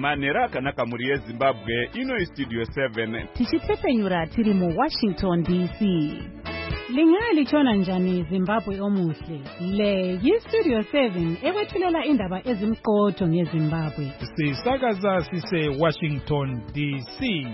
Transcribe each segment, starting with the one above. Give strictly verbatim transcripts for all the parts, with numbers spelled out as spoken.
Manera akanaka muri yeZimbabwe ino Studio seven. Tichitsepenyura tiri mu Washington D C. Lingali chona njani Zimbabwe omuhle. Le yi Studio seven ewethulela indaba ezimqotho ngeZimbabwe. Sisakaza sise Washington D C.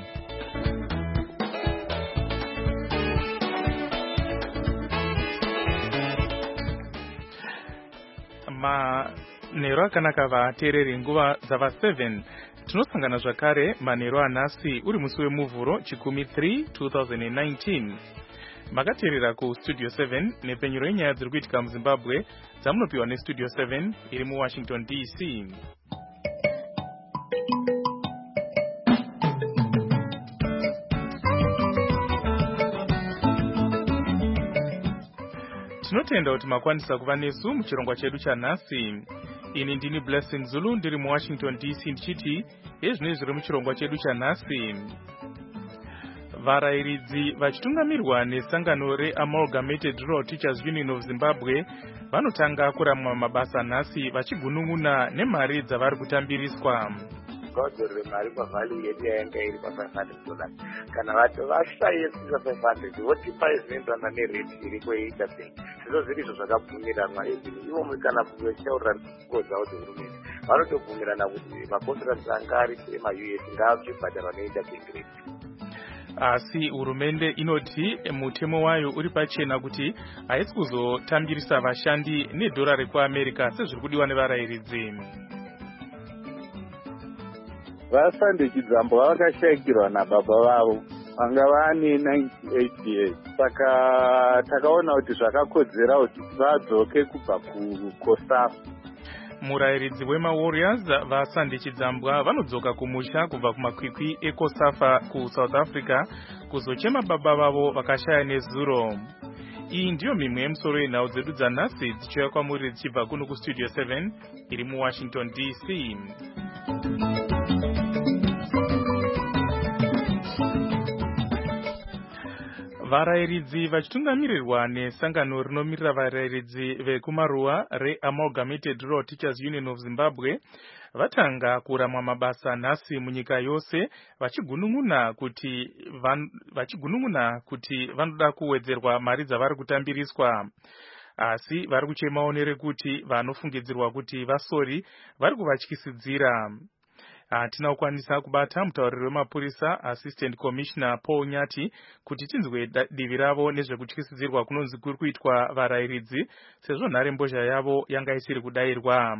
Ma nero akanaka vateereri nguva dzava seven. Tinosangana zvakare manero anhasi uri musi wemuvhuro chikumi three two thousand nineteen. Makateerera ku Studio seven nepenyuro yenyaya dziri kuitika muZimbabwe dzamunopiwa neStudio seven iri muWashington D C. Tinotenda kuti makwanisa kuva nesu muchirongwa chedu chanhasi. Ini ndini Blessing Zulu ndiri muWashington D C ndichiti ezvinezvi zviri muchirongwa chedu chanhasi. Varayiridzi vachitungamirwa nesangano reAmalgamated Rural Teachers Union of Zimbabwe vanotanga kuramwa mabasa nhasi vachigunun'una nemari dzavari kutambiriswa. Godoro mari pavhali yedu yanga iri pa five hundred dollars. Kana vato vashaisa five hundred votipa zvinoenderana nerate iri kweita sei. Zvino zvirizvo zvakabvumirana izvi ivo kana vachitaurira ngo dzavo dzehurumende vanotobvumirana kuti makontrakt anga ari ema-U S ngaachibhadharwa ne-interbank rate. Asi hurumende inoti mutemo wayo uri pachena kuti haisi kuzotambirisa vashandi nedhora rekuAmerica sezviri kudiwa nevarayiridzi. Vasandechidzambo vakashayikirwa nababa vavo vanga vane ninety-eight years. Saka takaona kuti zvakakodzera kuti vadzoke kubva kuCOSAF. Murayiridzi wemaWarriors vasandechidzambwa vanodzoka kumusha kubva kumakwikwi eCOSAFA kuSouth Africa kuzochema baba vavo vakashaya nezuro. Iyi ndiyo mimwe yemusoro yenhau dzedu dzanhasi dzichiuya kwamuri dzichibva kuno kuStudio seven iri muWashington D C. Varayiridzi vachitungamirirwa nesangano rinomirira varayiridzi vekumaruwa reAmalgamated Rural Teachers Union of Zimbabwe vatanga kuramwa mabasa nhasi munyika yose vachigunun'una kuti van, vachigunun'una kuti vanoda kuwedzerwa mari dzavari kutambiriswa. Asi vari kuchemawo nerekuti vanofungidzirwa kuti vasori vari kuvatyisidzira. Hatina kukwanisa kubata mutauriri wemapurisa Assistant Commissioner Paul Nyati kuti tinzwe divi ravo nezvekutyisidzirwa kunonzi kuri kuitwa varayiridzi sezvo nhare mbozha yavo yanga isiri kudayirwa.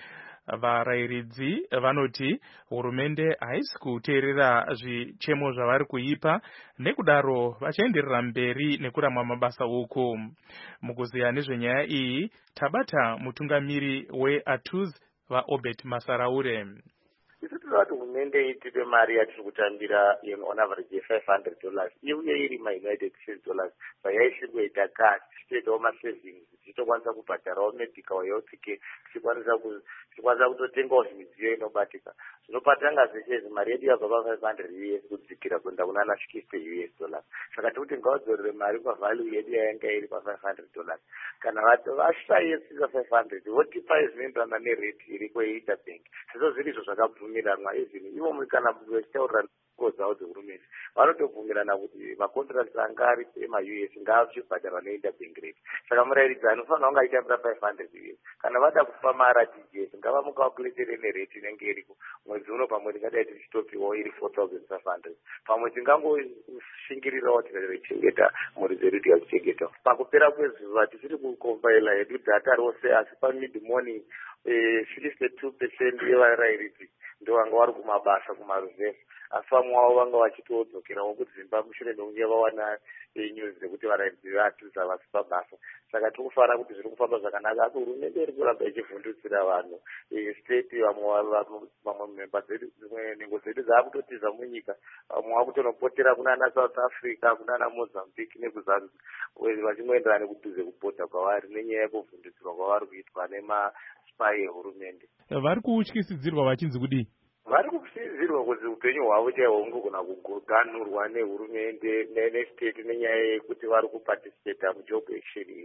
Varayiridzi vanoti hurumende haisi kuteerera zvichemo zvavari kuipa nekudaro vachaenderera mberi nekuramwa mabasa uku. Mukuziya nezvenyaya iyi tabata mutungamiri weATUZ vaObert Masaraure. Isi tinoti hurumende itipe mari yatiri kutambira on average ye five hundred dollars iuye iri ma-United States dollars payaishingoita kati tichitoitawo masavings tichitokwanisa kubhadharawo medical health care tichikwanisa kutotengawo zvimidziyo inobatika. Zvinopatanga zveshe mari yedu yabva pa-five hundred U S kudzikira kuenda kunana sixty U S dollars. Saka tikuti ngavadzorere mari pavalue yedu yayanga iri pa-five hundred dollars. Kana vato vashaisa five hundred votipa zvinoenderana nerate iri kweInterbank. Sezvo zvirizvo zvakabvumirana izvi ivo kana vachitaurira ngo dzavo dzehurumende vanotobvumirana kuti makontrakt anga ari ema-U S ngaachibhadharwa ne-interbank rate. Saka murayiridzi anofanira kunge aitambira five hundred U S kana vada kupa mara T G S ngavamukalkuletere nerate inenge iriko. Mwedzi uno pamwe tingadai tichitopiwawo iri four thousand five hundred. Pamwe tingangoshingirirawo tikachengeta mhuri dzedu tikadzichengetawo. Pakupera kwezuva tichiri kukombaila yedu data rose asi pamid morning sixty-two percent yevarayiridzi ndo vanga vari kumabasa kumaruzevha. Asi vamwe vavo vanga vachitodzokerawo kudzimba mushure mekunge vawana news dzekuti varayiridzi vaTUZ havasi pabasa. Saka tikufanira kuti zviri kufamba zvakanaka asi hurumende iri kuramba ichivhundutsira vanhu state vamwe memba dzedu dzimwe nhengo dzedu dzaakutotiza munyika vamwe vakutonopotera kunana South Africa kunana Mozambique nekuZambia vachingoenderana nekudhuze kupota kwavari nenyaya yekuvhundutsirwa kwavari kuitwa nemaspy ehurumende. Vari kutyisidzirwa vachinzi kudii? Vari kutyisidzirwa kuti upenyu hwavo chaihwo hungogona kuganhurwa nehurumende nestate nenyaya yekuti vari kuparticipata mujob action iyi.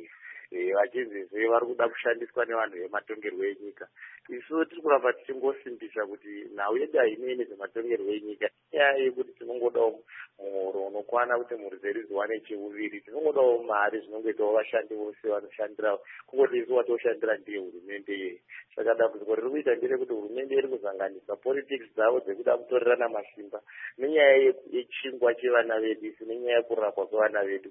vachinzi vari kuda kushandiswa nevanhu vematongerwo enyika. Isu tiri kuramba tichingosimbisa kuti nhau yedu hainei nezvematongerwo enyika, inyaya yekuti tinongodawo muhoro unokwana kuti mhuri dzedu ziwane cheuviri. Tinongodawo mari zvinongoitawo vashandi vose vanoshandira, kungoti isu watoshandira ndiye hurumende yei. Saka dambudziko riri kuita nderekuti hurumende iri kuzanganisa politics dzavo dzekuda kutorerana masimba nenyaya yechingwa chevana vedu isu nenyaya yekurapwa kwevana vedu.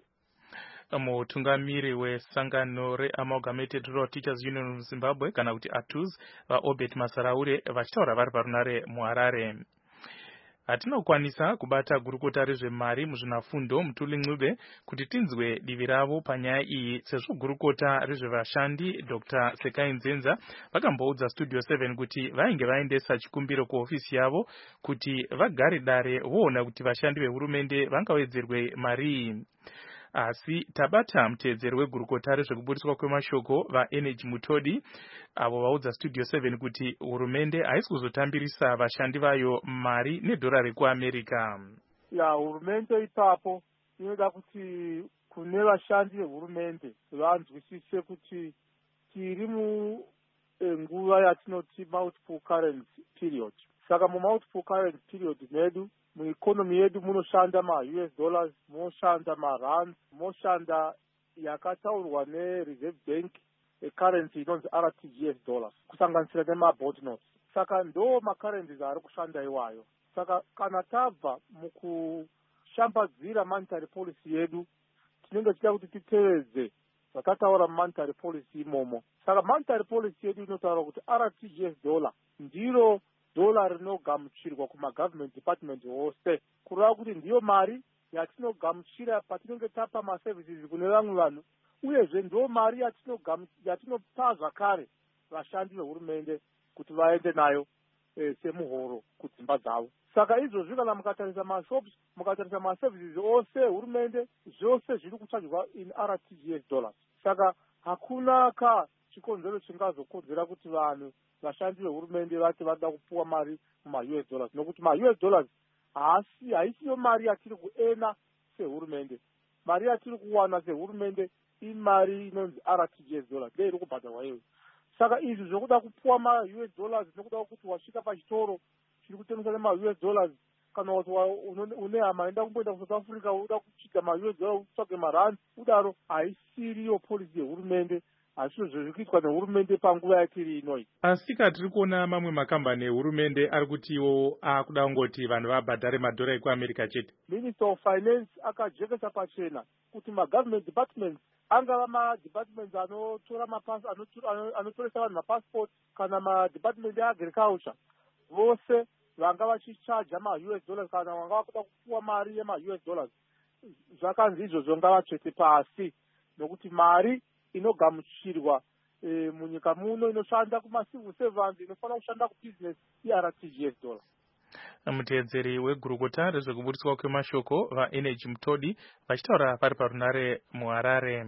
Mutungamiri wesangano reAmalgamated Rural Teachers Union muZimbabwe kana kuti A T U Z vaObert Masaraure vachitaura vari parunare muHarare. Hatinokwanisa kubata gurukota rezvemari muzvinafundo Mutuli Ncube kuti tinzwe divi ravo panyaya iyi, sezvo gurukota rezvevashandi Doctor Sekai Nzenza vakamboudza Studio seven kuti vainge vaendesa chikumbiro kuofisi yavo kuti vagare dare voona kuti vashandi vehurumende vangawedzerwe mari. Asi tabata mutedzeri wegurukota rezvekuburiswa kwemashoko vaEnergy Mutodi avo vaudza Studio seven kuti hurumende haisi kuzotambirisa vashandi vayo mari nedhora rekuAmerica. Ya hurumende ipapo inoda kuti kune vashandi vehurumende vanzwisise kuti tiri munguva yatinoti multiple currency period. Saka mu multiple currency period medu mueconomy yedu munoshanda ma-U S dollars, munoshanda ma-rand, munoshanda yakataurwa ne-Reserve Bank currency inonzi R T G S dollars, kusanganisira nema-board notes. Saka ndo ma-currencies ari kushanda iwayo. Saka kana tabva mukushambadzira monetary policy yedu, tinenge tichida kuti titevedze zvakataura monetary policy imomo. Saka monetary policy yedu inotaura kuti R T G S dollar ndiro dola rinogamuchirwa kuma-government department wose, kureva kuti ndiyo mari yatinogamuchira patinenge tapa maservices kune vamwe vanhu, uyezve ndiyo mari yatinopa zvakare vashandi vehurumende kuti vaende nayo e, semuhoro kudzimba dzavo. Saka izvozvi kana mukatarisa mashops, mukatarisa maservices ose hurumende, zvose zviri kuchajwa in R T G S dollars. Saka hakuna ka chikonzero chingazokonzera kuti vanhu vashandi vehurumende vati vada kupuwa mari muma-U S dollars, nokuti ma-U S dollars haasi haisiyo mari yatiri kuena sehurumende. Mari yatiri kuwana sehurumende imari inonzi R T G S dollars, ndeye iri kubhadharwa iyoyo. Saka izvi zvokuda kupuwa ma-U S dollars nokuda kuti wasvika pachitoro chiri kutengesa nema-U S dollars, kana kuti une hama enda kumboenda kuSouth Africa uda kuchita ma-U S dollars utsvage marand, udaro haisiriyo policy yehurumende. Asi zviri kuitwa nehurumende panguva yatiri inoi. Asika tiri kuona mamwe makambani ehurumende ari kutiwo akuda kungoti vanhu vabhadhare madhora ekuAmerica chete. Minister of Finance akajekesa pachena kuti ma-government departments angava ma-departments anotora mapasi anotoresa vanhu mapassport kana ma-department eagriculture, vose vanga vachichaja ma-U S dollars kana vanga vakuda kupuwa mari yema-U S dollars, zvakanzi izvozvo ngavachete pasi, nokuti mari inogamuchirwa e, munyika muno inoshanda kuma-civil servants, inofanira kushanda kubusiness i-R T G S dollar. Mutedzeri wegurukota rezvekuburiswa kwemashoko vaEnergy Mutodi vachitaura pari parunare muHarare.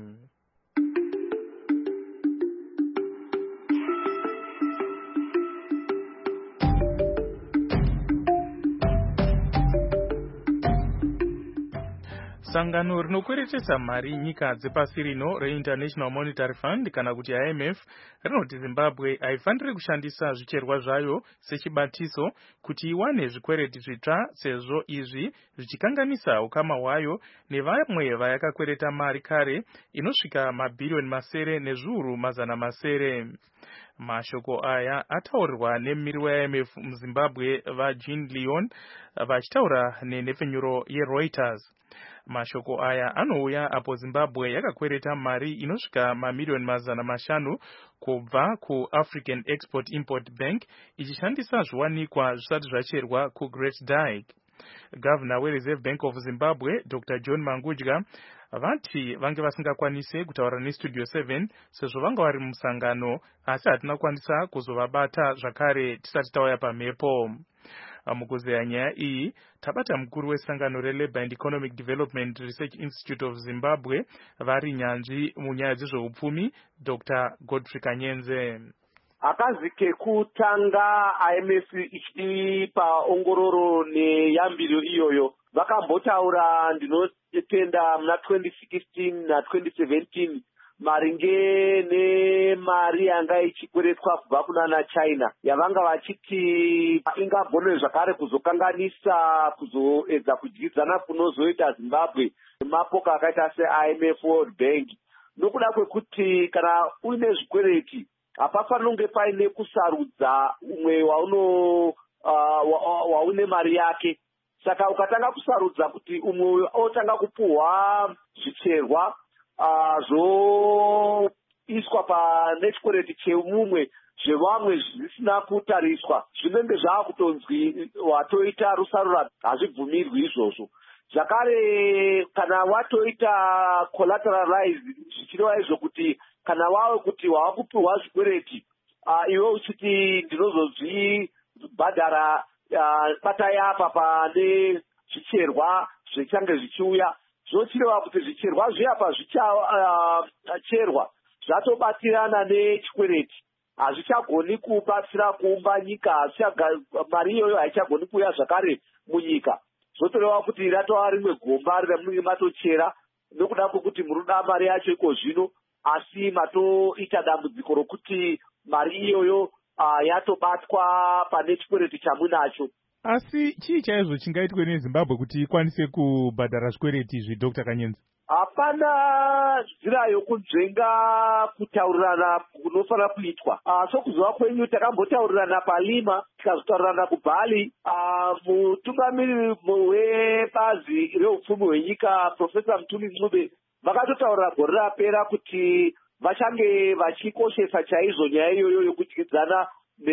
Sangano rinokweretesa mari nyika dzepasi rino reInternational Monetary Fund kana kuti I M F rinoti Zimbabwe haifaniri kushandisa zvicherwa zvayo sechibatiso kuti iwane zvikwereti zvitsva, sezvo izvi zvichikanganisa ukama hwayo nevamwe vayakakwereta mari kare inosvika mabhirioni masere nezviuru mazana masere. Mashoko aya ataurirwa nemiri we I M F muZimbabwe vaJean Leon vachitaura nenhepfenyuro yeReuters. Mashoko aya anouya apo Zimbabwe yakakwereta mari inosvika mamiliyoni mazana mashanu kubva kuAfrican Export Import Bank ichishandisa zviwanikwa zvisati zvacherwa kuGreat Dyke. Governor weReserve Bank of Zimbabwe Doctor John Mangudya vati vange vasingakwanise kutaura neStudio seven sezvo vanga vari musangano, asi hatina kwanisa kuzovabata zvakare tisati tauya pamhepo. Mukuzeya nyaya iyi tabata mukuru wesangano reLabour and Economic Development Research Institute of Zimbabwe vari nyanzvi munyaya dzezveupfumi Doctor Godfrey Kanyenze. Akazi kekutanga I M F ichipa ongororo neyambiro iyoyo vakambotaura ndinotenda muna twenty sixteen na twenty seventeen maringe nemari yanga ichikweretwa kubva kunana China yavanga vachiti ingagone zvakare kuzokanganisa kuzoedza kudyidzana kunozoita Zimbabwe nemapoka akaita se-I M F, World Bank, nokuda kwekuti kana uine zvikwereti hapafanira kunge paine kusarudza umwe wauno uh, waune mari yake. Saka ukatanga kusarudza kuti umwe otanga kupuhwa zvicherwa uh, zvoiswa pane chikwereti chemumwe zvevamwe zvisina kutariswa, zvinenge zvaakutonzwi watoita rusarura, hazvibvumirwi izvozvo. Zvakare kana watoita collateralized zvichireva izvo kuti kana wawe kuti wava kupiwa zvikwereti uh, iwe uchiti ndinozozvibhadhara uh, batai apa pane zvicherwa zvichange zvichiuya, zvochireva kuti zvicherwa zviapa zvichacherwa uh, zvatobatirana nechikwereti, hazvichagoni kubatsira kuumba nyika, mari iyoyo haichagoni kuuya zvakare munyika. Zvotoreva kuti ratova rimwe gomba ramunenge matochera nokuda kwekuti munoda mari yacho iko zvino, asi matoita dambudziko rokuti mari iyoyo uh, yatobatwa pane chikwereti chamunacho. Asi chii chaizvo chingaitwe neZimbabwe kuti ikwanise kubhadhara zvikwereti izvi, Doctor Kanyenze? Hapana nzira yokunzvenga kutaurirana kunofanira kuitwa. Uh, sokuzova kwenyu takambotaurirana paLima, tikazotaurirana kuBali. Uh, mutungamiriri webazi reupfumi hwenyika Profesa Mutumi Ncube vakatotaurira gore rapera kuti vachange vachikoshesa chaizvo nyaya iyoyo yokudyidzana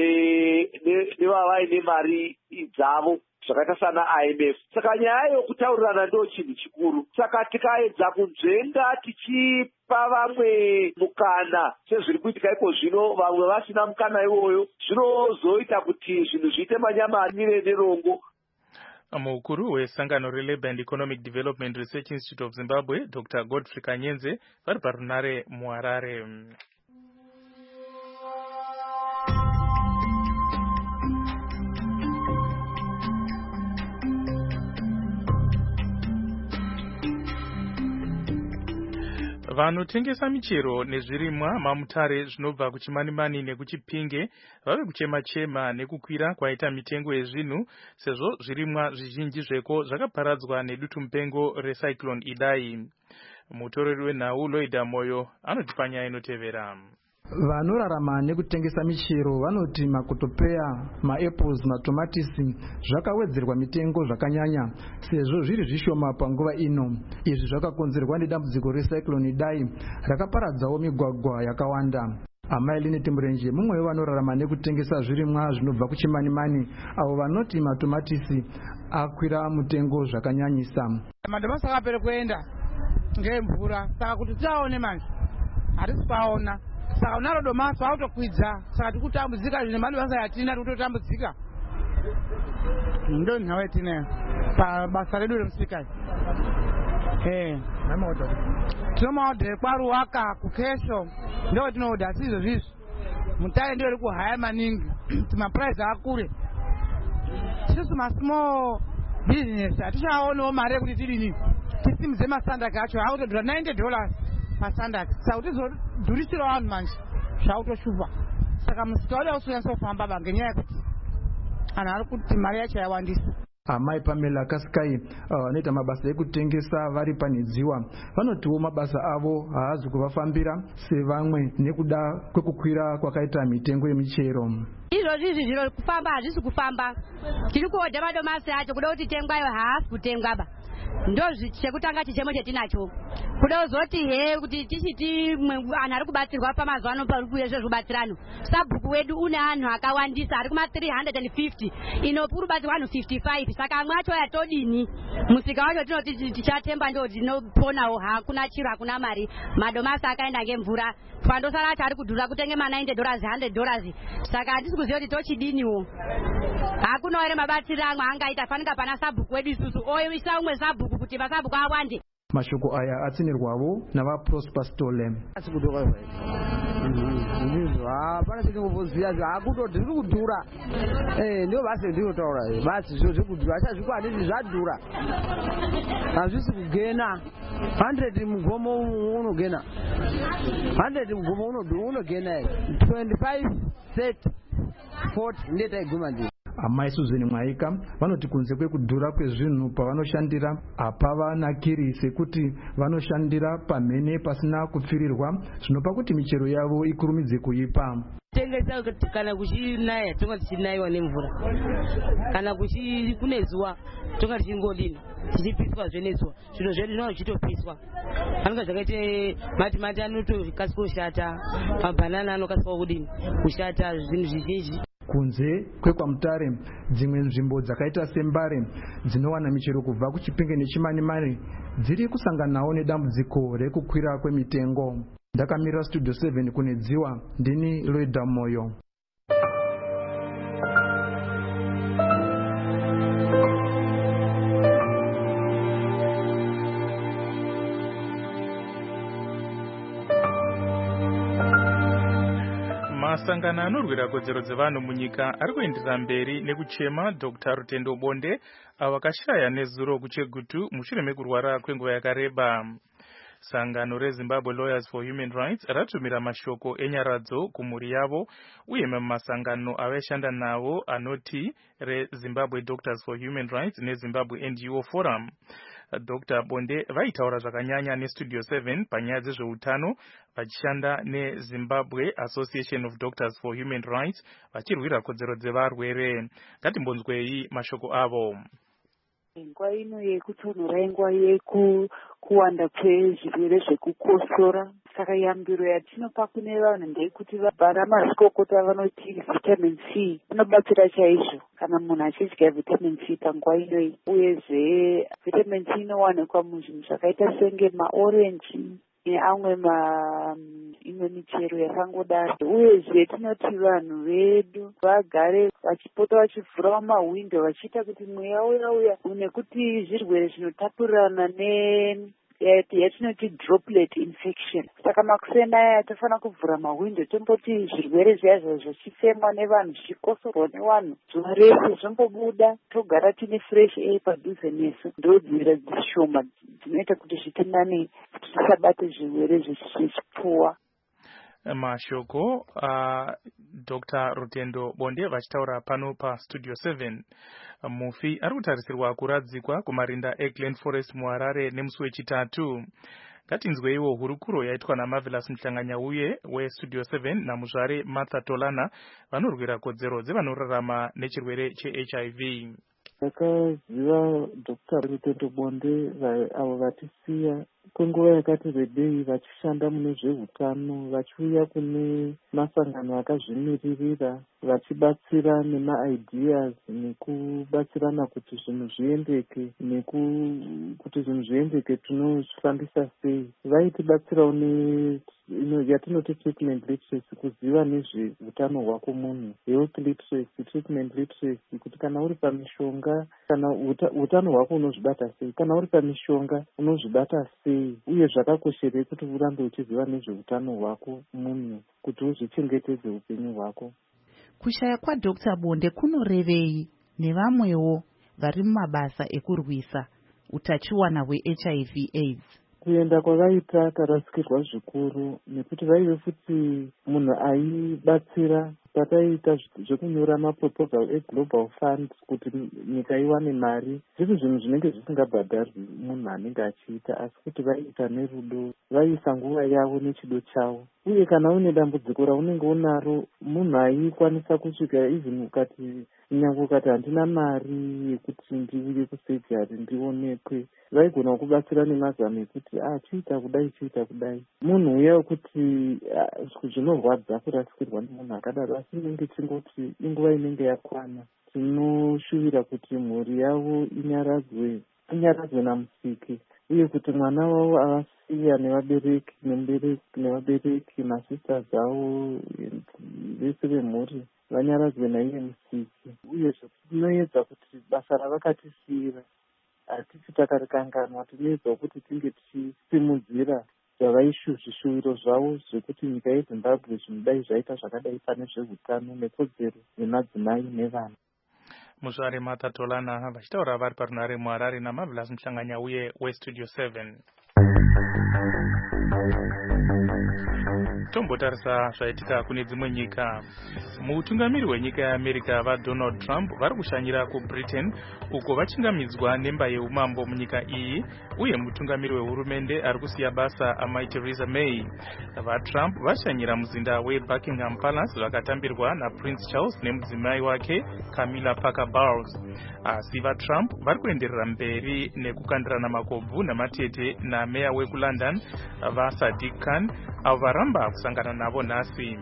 nevavaine mari dzavo zvakaita sana I M F. Saka nyaya yokutaurirana ndo chinhu chikuru. Saka tikaedza kunzvenga tichipa vamwe mukana sezviri kuitika iko zvino, vamwe vasina mukana iwoyo, zvinozoita kuti zvinhu zviite manyamanire nerongo. Mukuru wesangano reLabour and Economic Development Research Institute of Zimbabwe, Doctor Godfrey Kanyenze, vari parunare muHarare. Vanotengesa michero nezvirimwa mamutare zvinobva kuChimanimani nekuChipinge vave kuchema-chema nekukwira kwaita mitengo yezvinhu, sezvo zvirimwa zvizhinji zveko zvakaparadzwa nedutu mupengo reCyclone Idai. Mutoreri wenhau Loida Moyo anoti panyaya inotevera. Vanorarama nekutengesa michero vanoti makotopeya, maapples, matomatisi zvakawedzerwa mitengo zvakanyanya sezvo zviri zvishoma panguva ino. Izvi zvakakonzerwa nedambudziko reCyclone Idai rakaparadzawo migwagwa yakawanda. Amaili Netimburenje mumwe wevanorarama nekutengesa zvirimwa zvinobva kuChimanimani, avo vanoti matomatisi akwira mutengo zvakanyanyisa. Madomasi akapera kuenda ngemvura, saka kuti tiaone manje hatisi kwaona. Saka unaro domasi autokwidza, saka tikutambudzika zvine madomasi yatina tikutotambudzika. Ndo nhau yatineyo pabasa redu remusikazi. Eh, tinomaodha kwaRuwaka kuKesho ndo tinoodha sizvo zvizvi. Mutare ndio iri kuhaya maningi, mapuraizi akure. Isusu masmall business hatichaonawo mari yekuti tidini tisimudze masandaki acho autodhura ninety dollars pasandaki. Saka tizodhurisira vanhu manje zvautoshupa. Saka musika uda usonyatsa ba ngenyaya yekuti anhu ari kuti mari yacho yawandisa. Amai Pamela Kaskai vanoita uh, mabasa ekutengesa vari panidziwa vanotiwo mabasa avo haazi kuvafambira sevamwe nekuda kwekukwira kwakaita mitengo yemichero. Izvozvi izvi zviro kufamba hazvisi kufamba. Tiri kuodha madomasi acho kuda kuti tengwayo haasi kutengwa ba. Ndo chekutanga chichemo chetinacho. Kuda kuzoti he kuti tichiti anhu ari kubatsirwa pamazuva ano pari kuuya zvezvobatsirano. Sabhuku wedu une anhu akawandisa ari kuma three hundred fifty. Ino puri kubatsirwa anhu fifty-five. Saka amwe acho yatodini. Musika wacho tinoti tichatemba ndo tinoponawo, hakuna chiro, hakuna mari. Madomasi akaenda ngemvura. Pandosara acho ari kudhura kutenge ma ninety dollars, one hundred dollars. Saka hatisi kuziva kuti tochidiniwo. Hakuna ere mabatsiro amwe angaita fanika pana sabhuku wedu isusu. Oisa umwe sabhuku kuti masabhuku awande. Mashoko aya atsinirwavo nava Prosper Stole. Asikudoka zvaizvo. Ndizvo hapana chinokuziya zvakutoti zviri kudhura. Eh, ndio basi ndinotaura basi zviro zviri kudhura, achazvikwanisi zvadhura. Hazvisi kugena. hundred mugomo unogena hundred mugomo unogena twenty-five thirty forty ndetaiguma ndi amai Suzeni Mwaika vanoti kunze kwekudhura kwezvinhu pavanoshandira hapavanakiri sekuti vanoshandira pamhene pasina kupfirirwa zvinopa kuti michero yavo ikurumidze kuipa. Tengesa kana kuchinaya tonga tichinaiwa nemvura kana kuchi kune zuwa tonga tichingodini tichipiswa zvenezuwa zvino zvedu zvino zvichitopiswa anonga zvakaite matimati anotokasika kushata mabhanana anokasika kudini kushata zvinhu zvizhinji. Kunze kwekwamutare dzimwe nzvimbo dzakaita sembare dzinowana michero kubva kuchipinge nechimanimani dziri kusanganawo nedambudziko rekukwira kwemitengo. Ndakamira studio seven kune dziwa ndini Loida Moyo. Masangano anorwira kodzero dzevanhu munyika ari kuenderera mberi nekuchema Doctor Rutendo Bonde avakashaya nezuro kuChegutu mushure mekurwara kwenguva yakareba. Sangano reZimbabwe Lawyers for Human Rights ratumira mashoko enyaradzo kumhuri yavo uye masangano avaishanda nawo anoti reZimbabwe Doctors for Human Rights neZimbabwe N G O Forum. Doctor Bonde vaitaura zvakanyanya neStudio seven panyaya dzezveutano vachishanda neZimbabwe Association of Doctors for Human Rights vachirwira kodzero dzevarwere. Ngatimbonzwei mashoko avo. Nguva ino yekutonhora inguva yekuwanda kwezvirwere zvekukosora. Saka yambiro yatinopa kune vanhu ndeyekuti vana mazvikokota vanoti vitamin C inobatsira chaizvo kana munhu achidya vitamin C panguva iyoyi. Uyezve vitamin C inowanikwa muzvinhu zvakaita senge maorenji neamwe ma imwe michero yakangodaro. Uyezve tinoti vanhu vedu vagare vachipota vachivhurawo mahwindo vachiita kuti mweya uya uya nekuti zvirwere zvinotapurirana ne yatinoti droplet infection. Saka makusena aya tofanira kuvhura mahwindo tomboti zvirwere zviya zvichifemwa nevanhu zvichikosorwa nevanhu zuva rese zvombobuda togara tine fresh air padhuze nesu. Ndodzira dzishoma dzinoita kuti zvitinani tisabate zvirwere zvechipfuwa. Mashoko uh, Doctor Rutendo Bonde vachitaura pano pa Studio seven. Mufi ari kutarisirwa kuradzikwa kumarinda eGlen Forest muHarare nemusi wechitatu. Ngatinzweiwo hurukuro yaitwa naMarvelous Mhlanganyauye weStudio seven namuzvare Martha Tolana vanorwira kodzero dzevanorarama nechirwere cheH I V. Ndakaziva Doctor Rutendo Bonde avo vatisiya kwenguva yakati rebei vachishanda mune zveutano vachiuya kune masangano akazvimiririra vachibatsira nemaideas nekubatsirana kuti zvinhu zviendeke nekuti zvinhu zviendeke tinozvifambisa sei. Vaitibatsirawo yatinoti treatment literacy kuziva nezveutano hwako munhu, health literacy, treatment literacy kuti kana uri pamishonga kana utano hwako unozvibata sei, kana uri pamishonga unozvibata sei, uye zvakakosherei kuti urambe uchiziva nezveutano hwako munhu kuti uzvichengetedze upenyu hwako. Kushaya kwaDoctor Bonde kunorevei nevamwewo vari mumabasa ekurwisa utachiwana hweH I V AIDS? Kuenda kwavaita tarasikirwa zvikuru nekuti vaive futi munhu aibatsira pataiita zvekunyora maproposal eGlobal Fund kuti nyika iwane mari. Zviri zvinhu zvinenge zvisingabhadharwi munhu anenge achiita, asi kuti vaiita nerudo, vaiisa nguva yavo nechido chavo. Uye kana une dambudziko raunenge unaro munhu aikwanisa kusvika even ukati kunyange ukati handina mari yekuti ndiuye kusejari ndionekwe, vaigona kubatsira nemazano ekuti ah chiita kudai chiita kudai. Munhu uya wekuti zvinorwadza kurasikirwa nemunhu akadaro, asi inenge chingoti inguva inenge yakwana. Tinoshuvira kuti mhuri yavo inyaradzwe inyaradzwe namusiki, uye kuti mwana wavo avasiya nevabereki nemubereki nevabereki masisters avo vese vemhuri vanyaradzwe naiye musiki. Uyezve tinoedza kuti basa ravakatisiyira hatisi takarikanganwa, tinoedza kuti tinge tichisimudzira zvavaishuviro zvavo zvekuti nyika yeZimbabwe zvinodai zvaita zvakadai pane zveutano nekodzero dzemadzimai nevana. Muzvare Martha Tolana vachitaura vari parunare muHarare naMarvelous Mhlanganyauye weStudio seven. tombotarisa zvaitika kune dzimwe nyika. Mutungamiri wenyika yeAmerica vaDonald Trump vari kushanyira kuBritain uko vachingamidzwa nemba yeumambo munyika iyi, uye mutungamiri wehurumende ari kusiya basa amai Theresa May. VaTrump vashanyira muzinda weBuckingham Palace vakatambirwa naPrince Charles nemudzimai wake Camilla Parker Bowles. Asi vaTrump vari kuenderera mberi nekukandirana makobvu namatete nameya wekuLondon vaSadiq Khan avo varamba kusangana navo nhasi.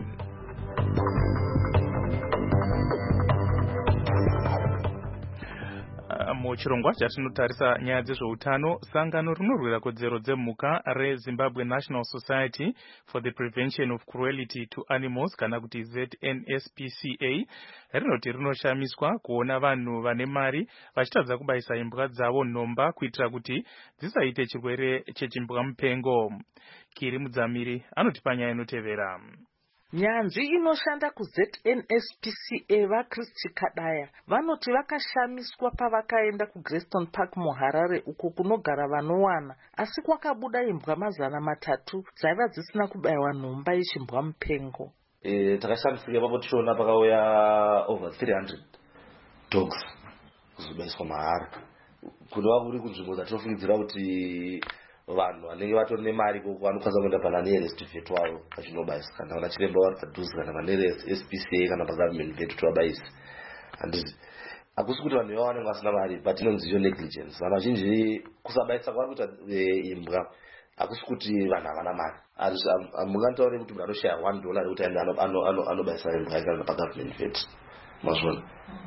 Muchirongwa chatinotarisa nyaya dzezveutano, sangano rinorwira kodzero dzemhuka reZimbabwe National Society for the Prevention of Cruelty to Animals kana kuti Z N S P C A rinoti rinoshamiswa kuona vanhu vane mari vachitadza kubaisa imbwa dzavo nhomba kuitira kuti dzisaite chirwere chechimbwa mupengo. Kiri Mudzamiri anoti panyaya inotevera. Nyanzvi inoshanda ku Z N S P C A vaKristi Kadaya vanoti vakashamiswa pavakaenda ku Grayston Park muHarare uko kunogara vanowana, asi kwakabuda imbwa mazana matatu dzaiva dzisina kubayiwa nhomba yechimbwa mupengo. Eh, takashamisika papo tichiona pakauya over three hundred dogs kuzobaiswa mahara. Kunova kuri kunzvimbo dzatinofungidzira kuti vanhu vanenge vatori nemari koko vanokwanisa kuenda pana nearest vet wavo vachinobaisa, kana vanachiremba vari padhuze kana panearest S P C A kana pagovernment vet kuti vabaise. Handiti hakusi kuti vanhu ivavo vanenge vasina mari, but inonzi iyo negligence. Vanhu vazhinji kusabaisa kwavari kuita imbwa hakusi kuti vanhu havana mari. Hamungantaure kuti munhu anoshaya one dollar rekuti anobaisa imbwa yake kana pagovernment vet. Mazvona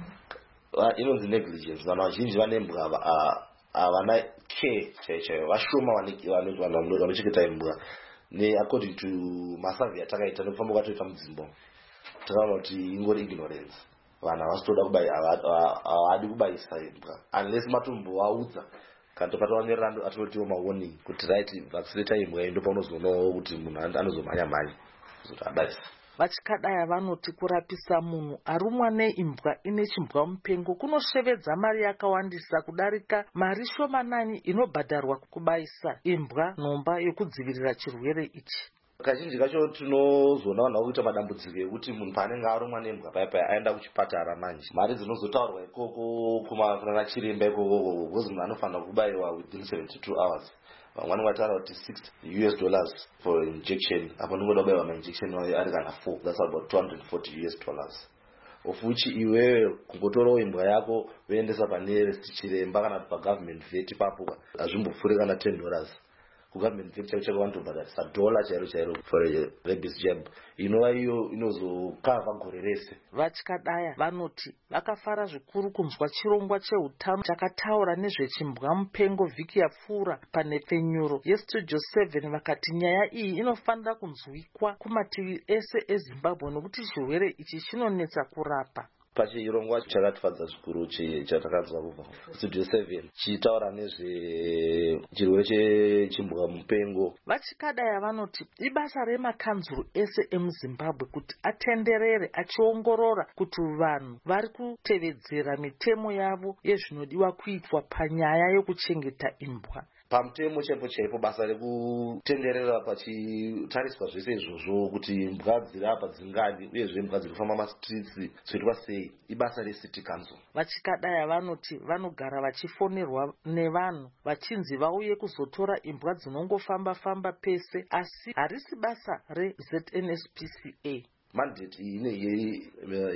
inonzi negligence. Vanhu vazhinji vane imbwa havana care chaiyo, vashoma vanochengeta imbwa. According to masurvey atakaita nekufamba kwatoita mudzimbo, takaona kuti ingori ignorance. Vanhu havasitoda kubaisa, havadi kubaisa imbwa unless matombovaudza kana topata nerando atotiwo mawarning kuti right vaccinate imbwa iyi ndopaunozonawo kuti munhu anozomhanya mhanya kuti abaisa. VaChikadaya vanoti kurapisa munhu arumwa neimbwa ine chimbwa mupengo kunoshevedza mari yakawandisa kudarika mari shomanani inobhadharwa kubaisa imbwa nhomba yokudzivirira chirwere ichi. Kazhinji kacho tinozoona vanhu vakuita madambudziko ekuti munhu paanenge arumwa nembwa paya paya aenda kuchipatara manje mari dzinozotaurwa ikoko kuna chiremba ikoko because munhu anofanira kubayiwa within seventy-two hours. Vamwe vanenge vataura kuti sixty U S dollars for injection, apo ndingoda kubayiwa ma-injection ari kana four, that's about two hundred forty U S dollars. Of which iwewe kungotorawo imbwa yako voendesa panearest chiremba kana pagovernment vet papo hazvimbopfuuri kana ten dollars. Kugovernment vet chako chako vanotobhadharisa dollar chairo chairo for a rabies jab, inova iyo inozokava gore rese. VaChikadaya vanoti vakafara zvikuru kunzwa chirongwa cheutano chakataura nezvechimbwa mupengo vhiki yapfuura panhepfenyuro yestudio seven, vakati nyaya iyi inofanira kunzwikwa kumativi ese eZimbabwe nekuti chirwere ichi chinonetsa kurapa. Pachirongwa chakatifadza zvikuru chatakanzwa kubva studio seven chitaura nezvechirwere chechimbwa mupengo. VaChikadaya vanoti ibasa remakanzuru ese emuZimbabwe kuti atenderere achiongorora kuti vanhu vari kutevedzera mitemo yavo yezvinodiwa kuitwa panyaya yokuchengeta imbwa. Pamutemo chaipo chaipo basa rekutenderera pachitariswa zvese izvozvo kuti imbwa dziri apa dzingadi uyezve imbwa dziri kufamba mastreets zvoitwa sei ibasa recity council. VaChikadaya vanoti vanogara vachifonerwa nevanhu vachinzi vauye kuzotora imbwa dzinongofamba famba pese, asi harisi basa reZ N S P C A. Mandate iyi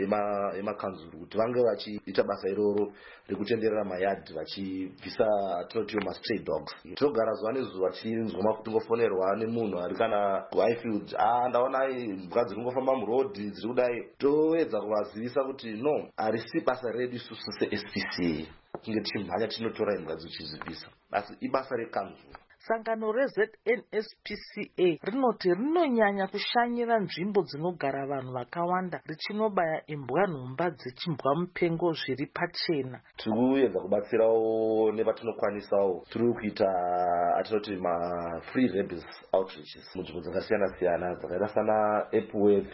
yemakanzuru kuti vange vachiita basa iroro rekutenderera mayadhi vachibvisa tinotiwo mastray dogs. Tinogara zuva nezuva tichinzwa makutingofonerwa nemunhu ari kana kuHighfield, ah ndaona imbwa dziri kungofamba murodhi dziri kudai. Towedza kuvazivisa kuti no, harisi basa redu isusu seS P C A kunge tichimhanya tinotora imbwa dzichizivisa, asi ibasa rekanzuru. Sangano reZ N S P C A rinoti rinonyanya kushanyira nzvimbo dzinogara vanhu vakawanda richinobaya imbwa nhomba dzechimbwa mupengo zviri pachena. Tiri kuedza kubatsirawo nepatinokwanisawo. Tiri kuita atinoti ma-free rabies outreaches munzvimbo dzakasiyana siyana dzakaita sana Epworth,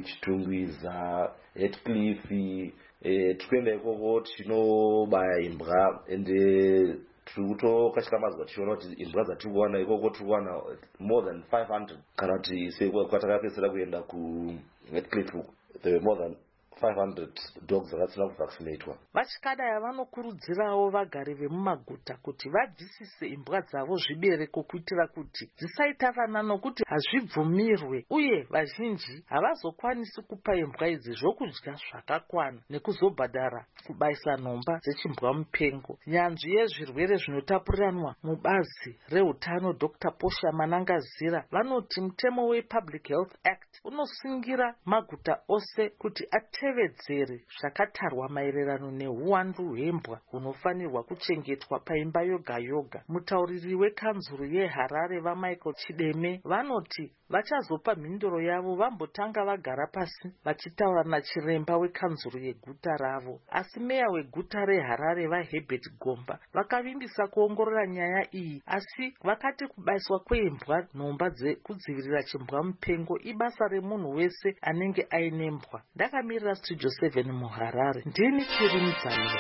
Chitungwiza, Heathcliff. Eh, tikuenda ikoko tinobaya imbwa ende tiri kutokashika mazwa tichiona kuti imbwa dzatiri kuwana ikoko tiri kuwana more than five hundred kana kuti sekwatakapedzera kuenda kuNetcliff there were more than five hundred dogs dzakatsina kuvaccinatwa. Vachikadaya vanokurudzirawo vagari vemumaguta kuti vabvisise imbwa dzavo zvibereko kuitira kuti dzisaita vana nokuti hazvibvumirwe uye vazhinji havazokwanisi kupa imbwa idzi zvokudya zvakakwana nekuzobhadhara kubaisa nhomba dzechimbwa mupengo. Nyanzvi yezvirwere zvinotapuriranwa mubazi reutano Doctor Posha Manangazira vanoti mutemo wePublic Health Act unosungira maguta ose kuti atevedzere zvakatarwa maererano neuwandu hwembwa hunofanirwa kuchengetwa paimba yoga yoga. Mutauriri wekanzuru yeHarare vaMichael Chideme vanoti vachazopa mhinduro yavo vambotanga vagara pasi vachitaura nachiremba wekanzuru yeguta ravo. Asi meya weguta reHarare vaHerbert Gomba vakavimbisa kuongorora nyaya iyi, asi vakati kubaiswa kwembwa nhomba dzekudzivirira chimbwa mupengo ibasa remunhu wese anenge aine mbwa. Ndakamirira Studio seven muHarare, ndini Chiri Mudzaliro.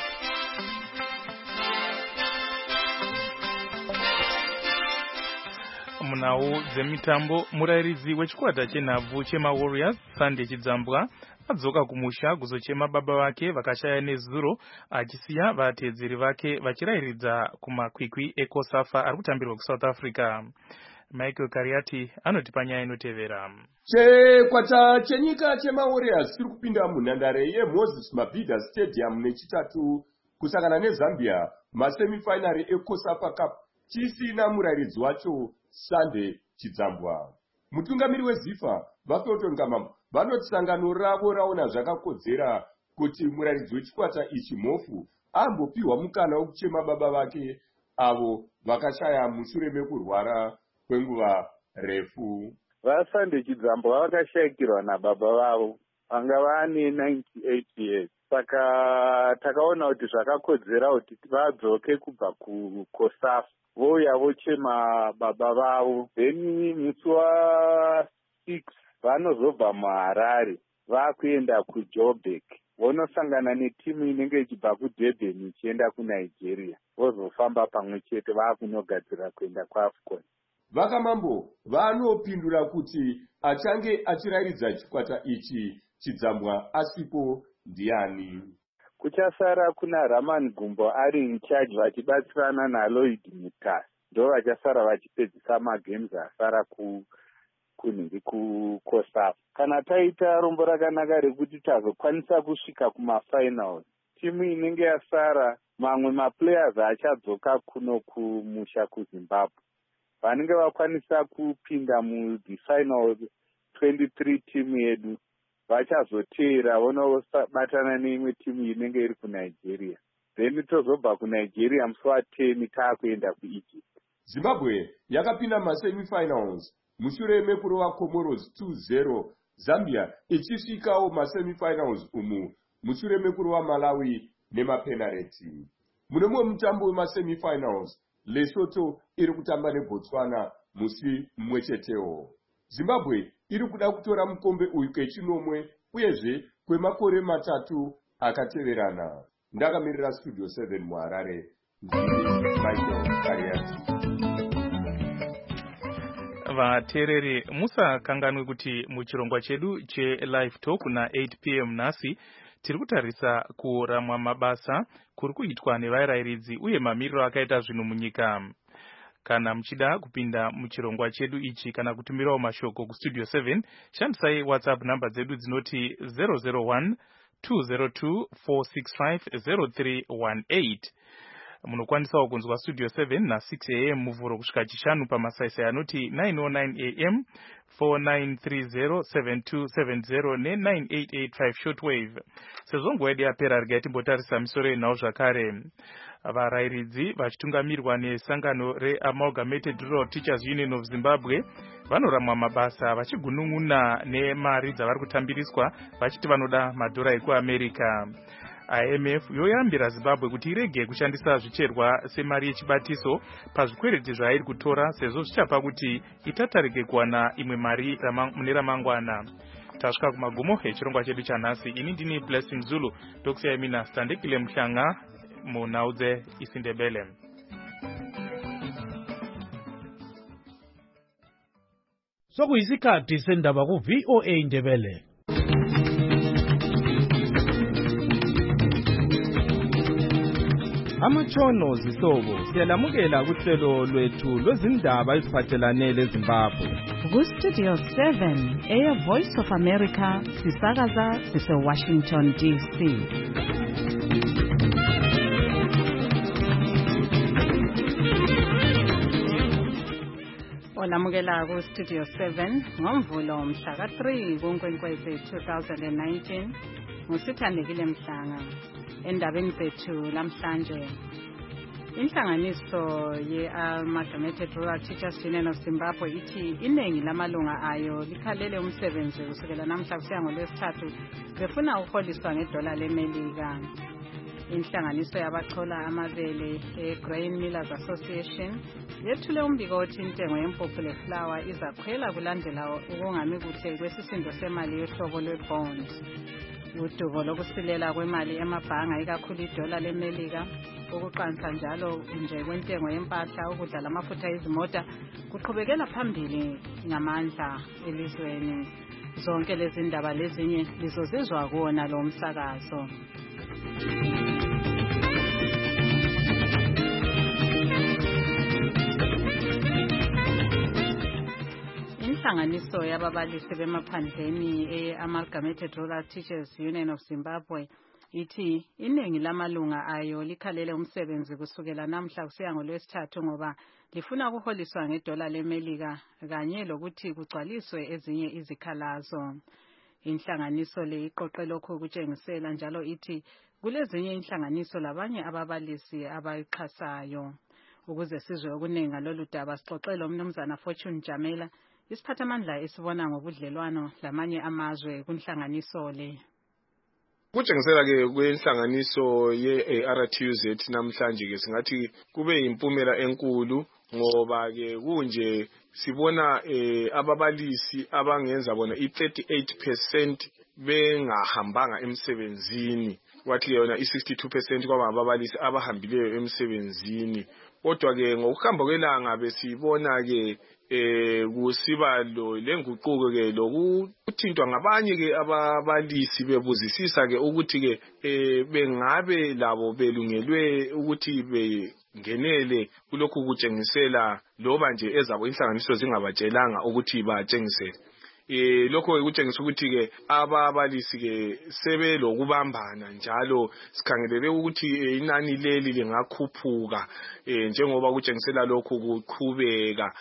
Munau dzemitambo, murairidzi wechikwata chenhabvu chemaWarriors Sunday Chidzambwa adzoka kumusha kuzochema baba vake vakashaya nezuro achisiya vatedzeri vake vachirairidza kumakwikwi ekosafa ari kutambirwa kuSouth Africa. Michael Kariati anoti panyaya inotevera. Chikwata chenyika chemaWarriors chiri kupinda munhandare yeMoses Mabhida Stadium nechitatu kusangana neZambia masemifinary eCosafa Cup chisina murairidzi wacho Sunday Chidzambwa. Mutungamiri weZIFA vaFelton Kamambo vanoti sangano ravo raona zvakakodzera kuti murairidzi wechikwata ichi Mhofu ambopiwa mukana wekuchema baba vake avo vakashaya mushure mekurwara kwenguva refu. VaSunday Chidzambwa vakashayikirwa nababa vavo vanga vane ninety-eight years. Saka takaona kuti zvakakodzera kuti vadzoke kubva kuCosafa vouya vochema baba vavo. Then musi wa6 vanozobva muHarare vakuenda kuJoburg vonosangana netimu inenge ichibva kuDurban ichienda kuNigeria vozofamba pamwe chete vakunogadzira kuenda kuAFCON. Vakamambo vanopindura kuti achange achirairidza chikwata ichi Chidzambwa asipo ndiani. Kuchasara kuna Raman Gumbo ari in charge vachibatsirana naLloyd Mutas. Ndo vachasara vachipedzisa magames asara ku kunhingi kuCosafa. Kana taita rombo rakanaka rekuti tazokwanisa kusvika kumafinals, timu inenge yasara mamwe maplayers achadzoka kuno kumusha kuZimbabwe vanenge vakwanisa kupinda mufinals twenty-three timu yedu vachazoteera vonobatana neimwe timu inenge iri kuNigeria. Then tozobva kuNigeria musi wa10 taakuenda kuEgypt. Zimbabwe yakapinda masemifinals mushure mekurova Comoros two zero, Zambia ichisvikawo masemifinals umu mushure mekurova Malawi nemapenalty. Mune mumwe mutambo wemasemifinals Lesotho iri kutamba neBotswana musi mumwe chetewo. Zimbabwe iri kuda kutora mukombe uyu kechinomwe uyezve kwemakore matatu akateverana. Ndakamirira Studio seven muHarare, ndini Michael Kariati. Vateereri musakanganwe kuti muchirongwa chedu cheLive Talk na eight p m nhasi tiri kutarisa kuramwa mabasa kuri kuitwa nevarairidzi uye mamiriro akaita zvinhu munyika. Kana muchida kupinda muchirongwa chedu ichi kana kutumirawo mashoko kuStudio seven, shandisai WhatsApp namba dzedu dzinoti zero zero one two zero two four six five zero three one eight. Munokwanisawo kunzwa Studio seven na six a m muvhuro kusvika chishanu pamasaisai anoti nine oh nine a m, four nine three zero seven two seven zero ne nine eight eight five shortwave. Sezvo nguva yedu yapera regai timbotarisa misoro yenhau zvakare. Varairidzi vachitungamirirwa nesangano reAmalgamated Rural Teachers Union of Zimbabwe vanoramwa mabasa vachigunun'una nemari dzavari kutambiriswa vachiti vanoda madhora ekuAmerica. I M F yoyambira Zimbabwe kuti irege kushandisa zvicherwa semari yechibatiso pazvikwereti zvairi kutora sezvo zvichapa kuti itatarike kuwana imwe mari mune ramangwana. Tasvika kumagumo echirongwa chedu chanhasi. Ini ndini Blessing Zulu, Doctor Yamina Standekile Mhlanga munhau dzeIsindebele. Sokuyisikhathi sendaba ku V O A Ndebele. Amatshono zihlobo siyalamukela kuhlelo lwethu lwezindaba eziphathelane leZimbabwe. Ku Studio seven, Air Voice of America, sisakaza sise Washington D C. Olamukela ku Studio seven ngomvulo mhla ka three kuNkwenkwezi two thousand nineteen. Ngusithandekile Mhlanga. Endabeni zethu lamhlanje, inhlanganiso ye-Amalgamated Rural Teachers Union of Zimbabwe ithi iningi lamalunga ayo likhalele umsebenzi kusukela namhla kusiya ngoLwesithathu befuna ukuholiswa ngedola leMelika. Inhlanganiso yabachola amabele e-Grain Millers Association yethule umbiko othi intengo yempuphu leflour izakhwela kulandela ukungami kuhle kwesisindo semali yohlobo lwe-bond. Udubo lokusilela kwemali emabhanga ikakhulu idola leMelika, ukuqansa njalo nje kwentengo yempahla, ukudla lamafutha ezimota kuqhubekela phambili ngamandla elizweni. Zonke lezi ndaba lezinye lizozizwa kuona lo msakazo. Inhlanganiso yababalisi bemaphandleni e-Amalgamated Rural Teachers Union of Zimbabwe ithi iningi lamalunga ayo likhalele umsebenzi kusukela namhla kusiya ngoLwesithathu ngoba lifuna ukuholiswa ngedola leMelika kanye lokuthi kugcwaliswe ezinye izikhalazo. Inhlanganiso le iqoqe lokho kutshengisela njalo ithi kulezinye inhlanganiso labanye ababalisi abayixhasayo. Ukuze sizwe okuningi lolu daba sixoxele umnumzana Fortune Jamela, isiphathamandla esibona ngobudlelwano lamanye amazwe kunhlanganiso le. Kutshengisela ke kwenhlanganiso ye-A R T U Z namhlanje ke singathi kube impumela enkulu ngoba ke kunje sibona eh, ababalisi abangenza bona i-thirty-eight percent bengahambanga emsebenzini, kwathi yona i-sixty-two percent kwaba ababalisi abahambileyo emsebenzini. Kodwa ke ngokuhamba kwelanga besibona ke eh kusiba lo lenguquko ke lokuthintwa ngabanye ke ababalisi bebuzisisa ke ukuthi ke eh bengabe labo belungelwe ukuthi bengenele kulokhu kutshengisela loba nje ezabo inhlanganiso zingabatshelanga ukuthi batshengisele. Eh lokho kutshengisa ukuthi ke ababalisi ke sebe lokubambana njalo sikhangelele ukuthi inani leli lingakhuphuka eh njengoba kutshengisela lokho kuqhubeka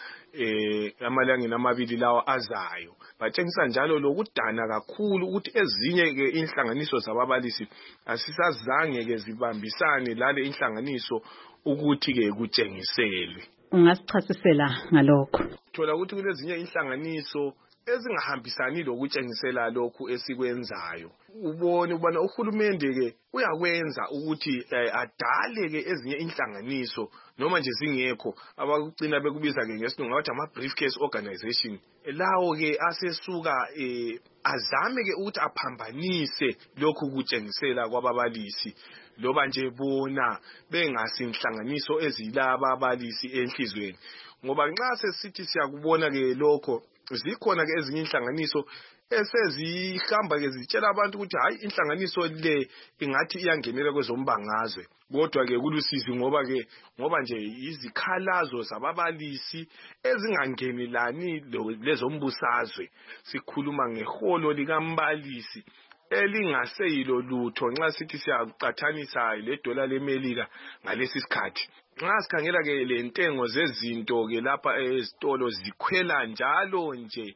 eh amalangeni amabili lawa azayo. Batshengisa njalo lokudana kakhulu ukuthi ezinye ke inhlanganiso zababalisi asisazange ke zibambisane lale inhlanganiso ukuthi ke kutshengiselwe. Ungasichasisela ngalokho? Thola ukuthi kulezinye inhlanganiso ezingahambisani lokutshengisela lokhu esikwenzayo. Ubone ubana uhulumende ke uyakwenza ukuthi eh, adale ke ezinye inhlanganiso noma nje zingekho abakucina bekubiza ke ngesilungu ngathi ama briefcase organization. Lawo ke asesuka eh, azame ke ukuthi aphambanise lokhu kutshengisela kwababalisi loba nje bona bengasinhlanganiso ezilaba ababalisi enhlizweni. Ngoba nxa sesithi siyakubona ke lokho zikhona ke ezinye inhlanganiso esezihamba ke zitshela abantu ukuthi hayi inhlanganiso le ingathi iyangenela kwezombangazwe. Kodwa ke kulusizi ngoba ke ngoba nje izikhalazo zababalisi ezingangenelani lezombusazwe. Sikhuluma ngeholo likambalisi elingaseyilo lutho nxa sithi siyaqathanisa le dola leMelika ngalesi sikhathi. Nxa sikhangela ke lentengo zezinto ke lapha ezitolo zikhwela njalo nje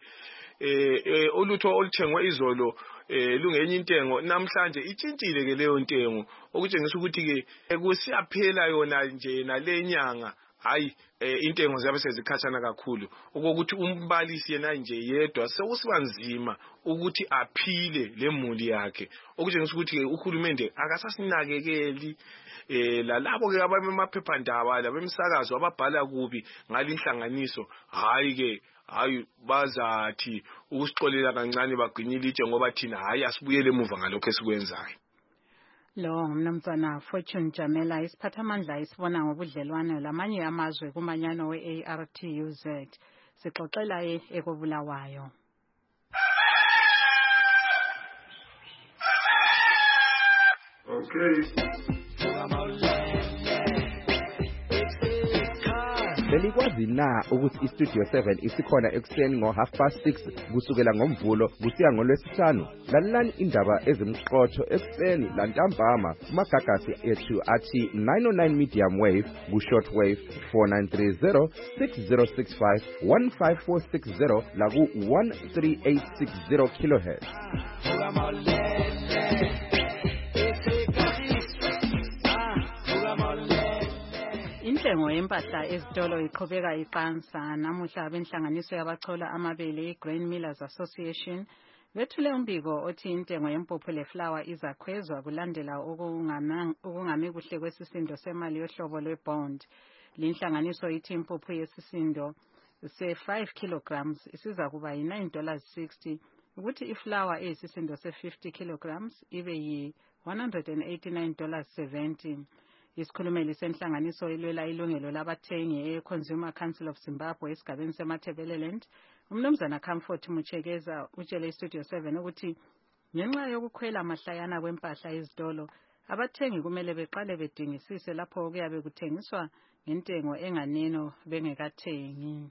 eh olutho oluthengwe izolo eh lungenye intengo namhlanje itshintshile ke leyo ntengo okutshengisa ukuthi ke kusiyaphela yona nje nalenyanga hayi intengo ziyabe sezikhatshana kakhulu ukuthi umbalisi yena nje yedwa sekusiba nzima ukuthi aphile lemuli yakhe okutshengisa ukuthi uhulumende akasasinakekeli eh lalabo ke abamaphephandaba labemsakazo ababhala kubi ngalinhlanganiso hayi ke hayi bazathi ukusixolela kancane bagcinyile itshe ngoba thina hayi asibuyele emuva ngalokho esikwenzayo. Lo ngumnumzana Fortune Jamela, isiphathamandla isibona ngobudlelwano lamanye amazwe kumanyano we-A R T U Z. sixoxela ekobulawayo. Okay. Belikwazi na ukuthi iStudio seven isikhona ekuseni ngo half past six kusukela ngomvulo kusiya ngolwesihlanu. Lalelani indaba ezimqotho ekuseni lantambama kumagagasi ethu athi nine oh nine medium wave ku short wave four nine three zero six zero six five one five four six zero la ku one three eight six zero kilohertz. Intengo yempahla ezitolo iqhubeka iqansa. Namuhla benhlanganiso yabachola amabele iGrain Millers Association bethule umbiko othi intengo yempuphu leflour izakhwezwa kulandela okungami kuhle kwesisindo semali yohlobo lwebond. Linhlanganiso ithi impuphu yesisindo se five kilograms isiza kuba yi nine dollars sixty, ukuthi iflour eyisisindo se fifty kilograms ibe yi one hundred eighty-nine dollars seventy. Isikhulumeli senhlanganiso ilwela ilungelo labathengi e-Consumer Council of Zimbabwe esigabeni seMatabeleland, umnumzana Comfort Muchegeza utshele iStudio seven ukuthi ngenxa yokukhwela amahlayana kwempahla ezitolo, abathengi kumele beqale bedingisise lapho kuyabe kuthengiswa ngentengo enganeno bengekathengi.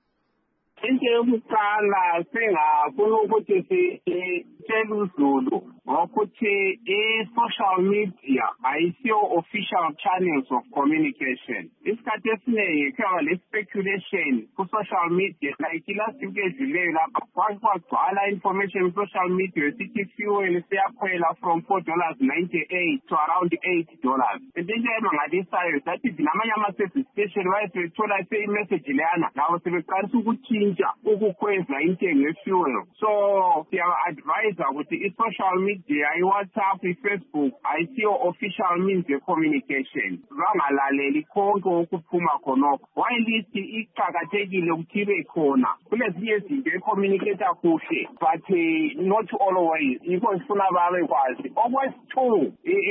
Into yokuqala singafuna ukuthi sitshele uZulu ngokuthi i-social media ayisiyo official channels of communication. Isikhathi esiningi kuba le-speculation ku-social media, like last week edluleyo lapha kwagcwala information ku-social media sithi fuel siyakhwela from four dollars ninety-eight to around eight dollars. Into emangalisayo sathi namanye ama-service station wayesebethola se-imessage leyana lawo sebeqalisa ukuthintsha ukukhweza intengo ye-fuel. So siya-advise ukuthi i-social media, i-WhatsApp, i-Facebook ayisiyo official means of communication. Bangalaleli konke okuphuma khonokho. While list iqhakathekile ukuthi ibe khona kulezinye izinto ecommunicate kuhle, but not always. Yikho sifuna babe kwazi. Okwesithu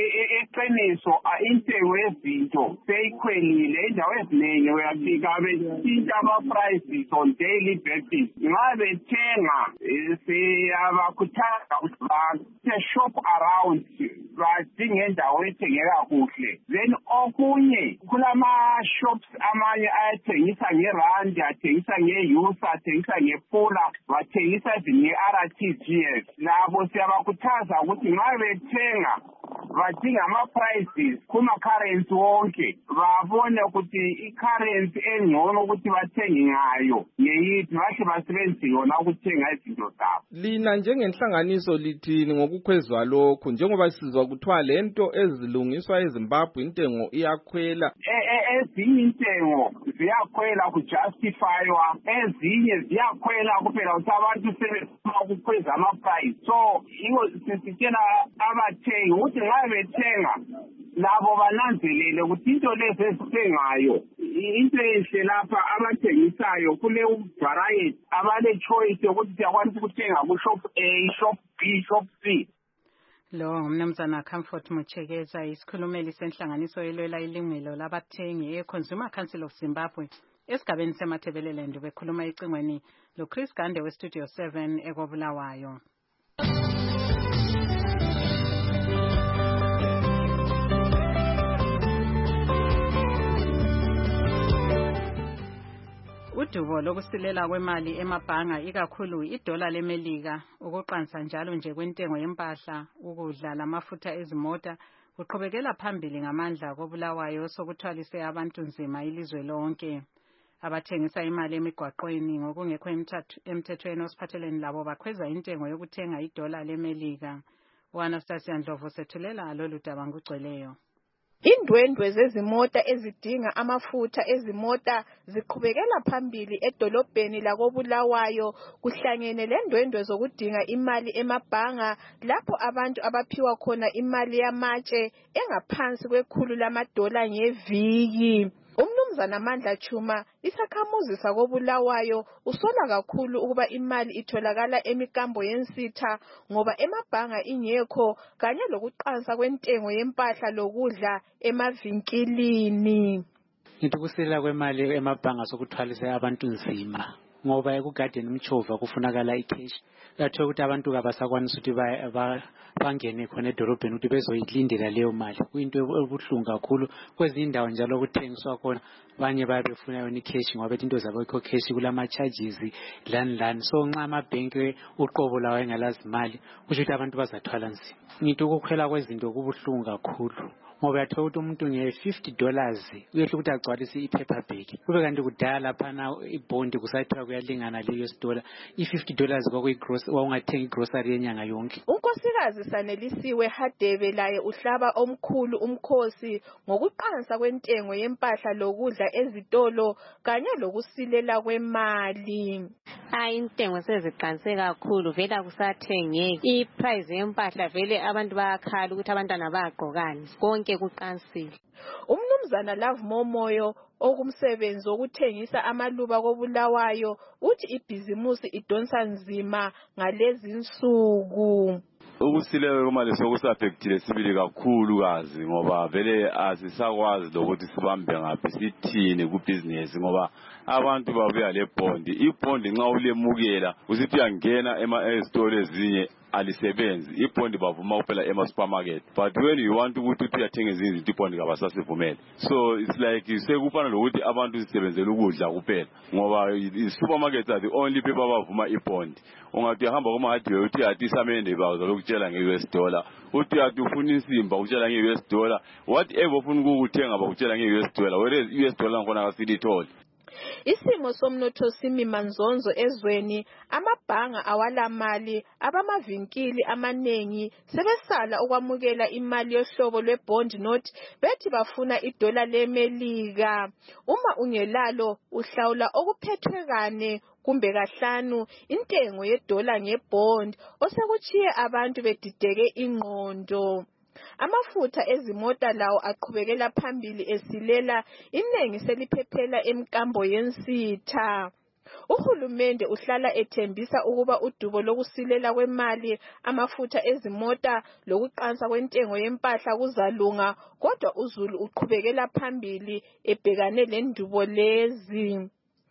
eqiniso intengo yezinto seyikhwelile endawo eziningi uyafika bethinta ama-prices on daily basis. Ngabe thenga siyabakhuthaza ukuthi ba-shop around badinge indawo ethengeka kuhle. Then okunye kulama-shops amanye ayathengisa ngerandi, athengisa nge-yusa, athengisa ngepula, bathengisa nge-R T G S. Labo siyabakhuthaza ukuthi ngabe bethenga badinga ama-prices kuma-currency wonke, babone ukuthi i-currency engcono ukuthi bathenge ngayo ngeyithi, bahle basebenzise yona ukuthenga izinto zabo. Lina njengenhlanganiso lithini ngokukhwezwa lokhu, njengoba sizwa kuthiwa lento ezilungiswa eZimbabwe intengo iyakhwela? Ezinye intengo ziyakhwela kujustifywa, ezinye ziyakhwela kuphela ukuthi abantu sebefuna ukukhweza ama-price. So yiwo sisitshela abathengi ukuthi ngabe bethenga labo bananzelele ukuthi into lezi ezithengayo into enhle lapha abathengisayo kule variety abale choice ukuthi siyakwanisa ukuthenga ku shop A, shop B, shop C. Lo ngumnumzana Comfort Muchegeza, isikhulumeli senhlanganiso elwela ilungelo labathengi e-Consumer Council of Zimbabwe esigabeni seMatabeleland. Bekhuluma ecingweni lo Chris Gande we-Studio seven ekobulawayo. Udubo lokusilela kwemali emabhanga ikakhulu idola lemelika ukuqansa njalo nje kwentengo yempahla, ukudla lamafutha ezimota kuqhubekela phambili ngamandla kobulawayo sokuthwalise abantu nzima ilizwe lonke. Abathengisa imali emigwaqweni ngokungekho emthethweni osiphatheleni labo bakhweza intengo yokuthenga idola lemelika. uAnastasia Ndlovu sethulela lolu daba ngugcweleyo. Indwendwe zezimota ezidinga amafutha ezimota ziqhubekela phambili edolobheni lakobulawayo kuhlangene lendwendwe zokudinga imali emabhanga lapho abantu abaphiwa khona imali yamatshe engaphansi kwekhulu lamadola ngeviki. Umnumzana Mandla Chuma isakhamuzi sakobulawayo usola kakhulu ukuba imali itholakala emikambo yensitha ngoba emabhanga ingekho kanye lokuqansa kwentengo yempahla lokudla emavinkilini. Into kusilela kwemali emabhanga sokuthwalisa abantu nzima ngoba ekugadeni umchova kufunakala icash. Uyathola ukuthi abantu kabasakwanisa ukuthi bangene khona edolobheni ukuthi bezoyilindela leyo mali. Kuyinto ebuhlungu kakhulu. Kwezinye indawo njalo kuthengiswa khona abanye bayabefuna yona icash ngoba into zabo ikho cash kulama charges lani lani. So nxa amabhenki uqobo lawo engalazi mali kusho ukuthi abantu bazathwala nzima. Ngitho ukukhwela kwezinto kubuhlungu kakhulu. Ngoba uyathola ukuthi umuntu nge fifty dollars uyehla ukuthi agcwalise ipaper bag. Kube kanti kudala laphana ibond kusayithiwa kuyalingana le U S dollar. I fifty dollars kwakuyigrocery ungathenga igrocery yenyanga yonke. Unkosikazi Sanelisiwe Hadebe laye uhlaba omkhulu umkhosi ngokuqansa kwentengo yempahla lokudla ezitolo kanye lokusilela kwemali. Hayi intengo seziqanse kakhulu vela kusathengeki. I price yempahla vele abantu bayakhala ukuthi abantwana bayagqokani. Konke kuqansile. Umnumzana Love Momoyo okumsebenzi wokuthengisa amaluba koBulawayo uthi ibhizimusi idonsa nzima ngalezi insuku. Ukusilewe kwemali sokusaffectile sibili kakhulu kazi ngoba vele asisakwazi lokuthi sibambe ngaphi sithini ku business ngoba abantu babuya le bond. I bond nxa ulemukela usithi uyangena ema estore ezinye alisebenzi. I bond bavuma kuphela ema supermarket. But when you want ukuthi uyathenga izinto i bond kabasasivumeli. So it's like sekufana lokuthi abantu sisebenzela ukudla kuphela ngoba i supermarkets are the only people abavuma i bond. Ungathi uhamba kuma hardware uthi yathi isamende bazo lokutshela nge U S dollar. Uthi yathi ufuna insimba ukutshela nge U S dollar. Whatever ufuna ukuthenga bakutshela nge U S dollar. Whereas U S dollar ngona kasilitholi. Isimo somnotho simi manzonzo ezweni amabhanga awala mali abamavinkili amanengi sebesala ukwamukela imali yohlobo lwebond note bethi bafuna idola lemelika. Uma ungelalo uhlawula okuphethwe kane kumbe kahlanu intengo yedola ngebond osekuchiye abantu bedideke ingqondo. Amafutha ezimota lawo aqhubekela phambili esilela inengi seliphephela emkambo yensitha. Uhulumende uhlala ethembisa ukuba udubo lokusilela kwemali amafutha ezimota lokuqansa kwentengo yempahla kuzalunga kodwa uZulu uqhubekela phambili ebhekane lendubo lezi.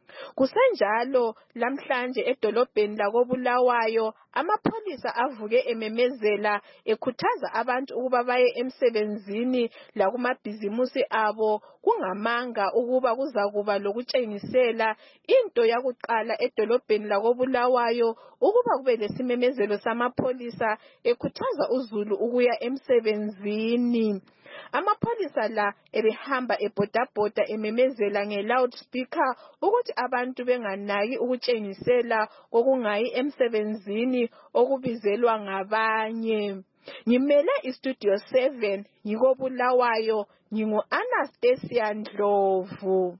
Kusenjalo lamhlanje edolobheni lakoBulawayo amapholisa avuke ememezela ekhuthaza abantu ukuba baye emsebenzini lakumabhizimusi abo kungamanga ukuba kuzakuba lokutshengisela. Into yakuqala edolobheni lakoBulawayo ukuba kube lesimemezelo samapholisa ekhuthaza uZulu ukuya emsebenzini. Amapholisa la ebehamba ebhodabhoda ememezela nge-loudspeaker ukuthi abantu benganaki ukutshengisela kokungayi emsebenzini okubizelwa ngabanye. Ngimele istudio seven ngikoBulawayo ngingu Anastasia Ndlovu.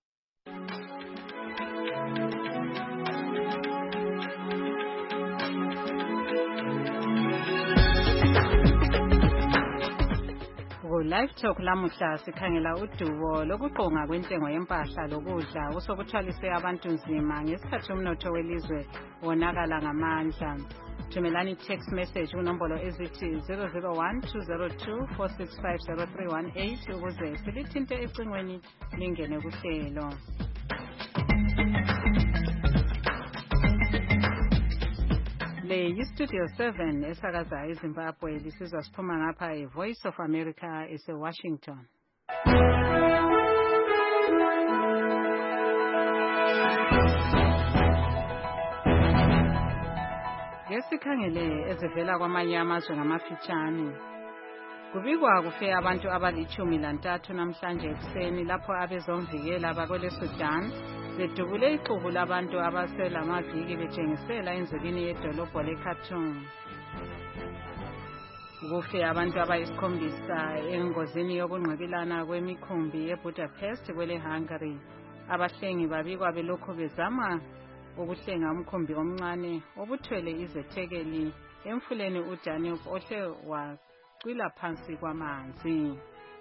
Live Talk lamuhla sikhangela udubo lokuqonga kwentengo yempahla lokudla usokuthwalise abantu nzima ngesikhathi umnotho welizwe wonakala ngamandla. Thumelani text message kunombolo ezithi zero zero one two zero two four six five zero three one eight ukuze silithinte ecingweni lingene kuhlelo. Le yiStudio seven esakaza eZimbabwe lisizwa siphuma ngapha eVoice of America eseWashington. Ngesikhangele ezivela kwamanye amazwe ngamafitshane. Kubikwa kufe abantu abalichumi lantathu namhlanje ekuseni lapho abezomvikela bakwele Sudan bedubule ixuku labantu abaselamaviki betshengisela enzikini yedolobho leKhartoum. Kufe abantu abayisikhombisa engozini yokungqikilana kwemikhumbi eBudapest kwele Hungary. Abahlengi babikwa belokhu bezama ukuhlenga umkhumbi omncane obuthwele izethekeli emfuleni uDanube ohle waqwila phansi kwamanzi.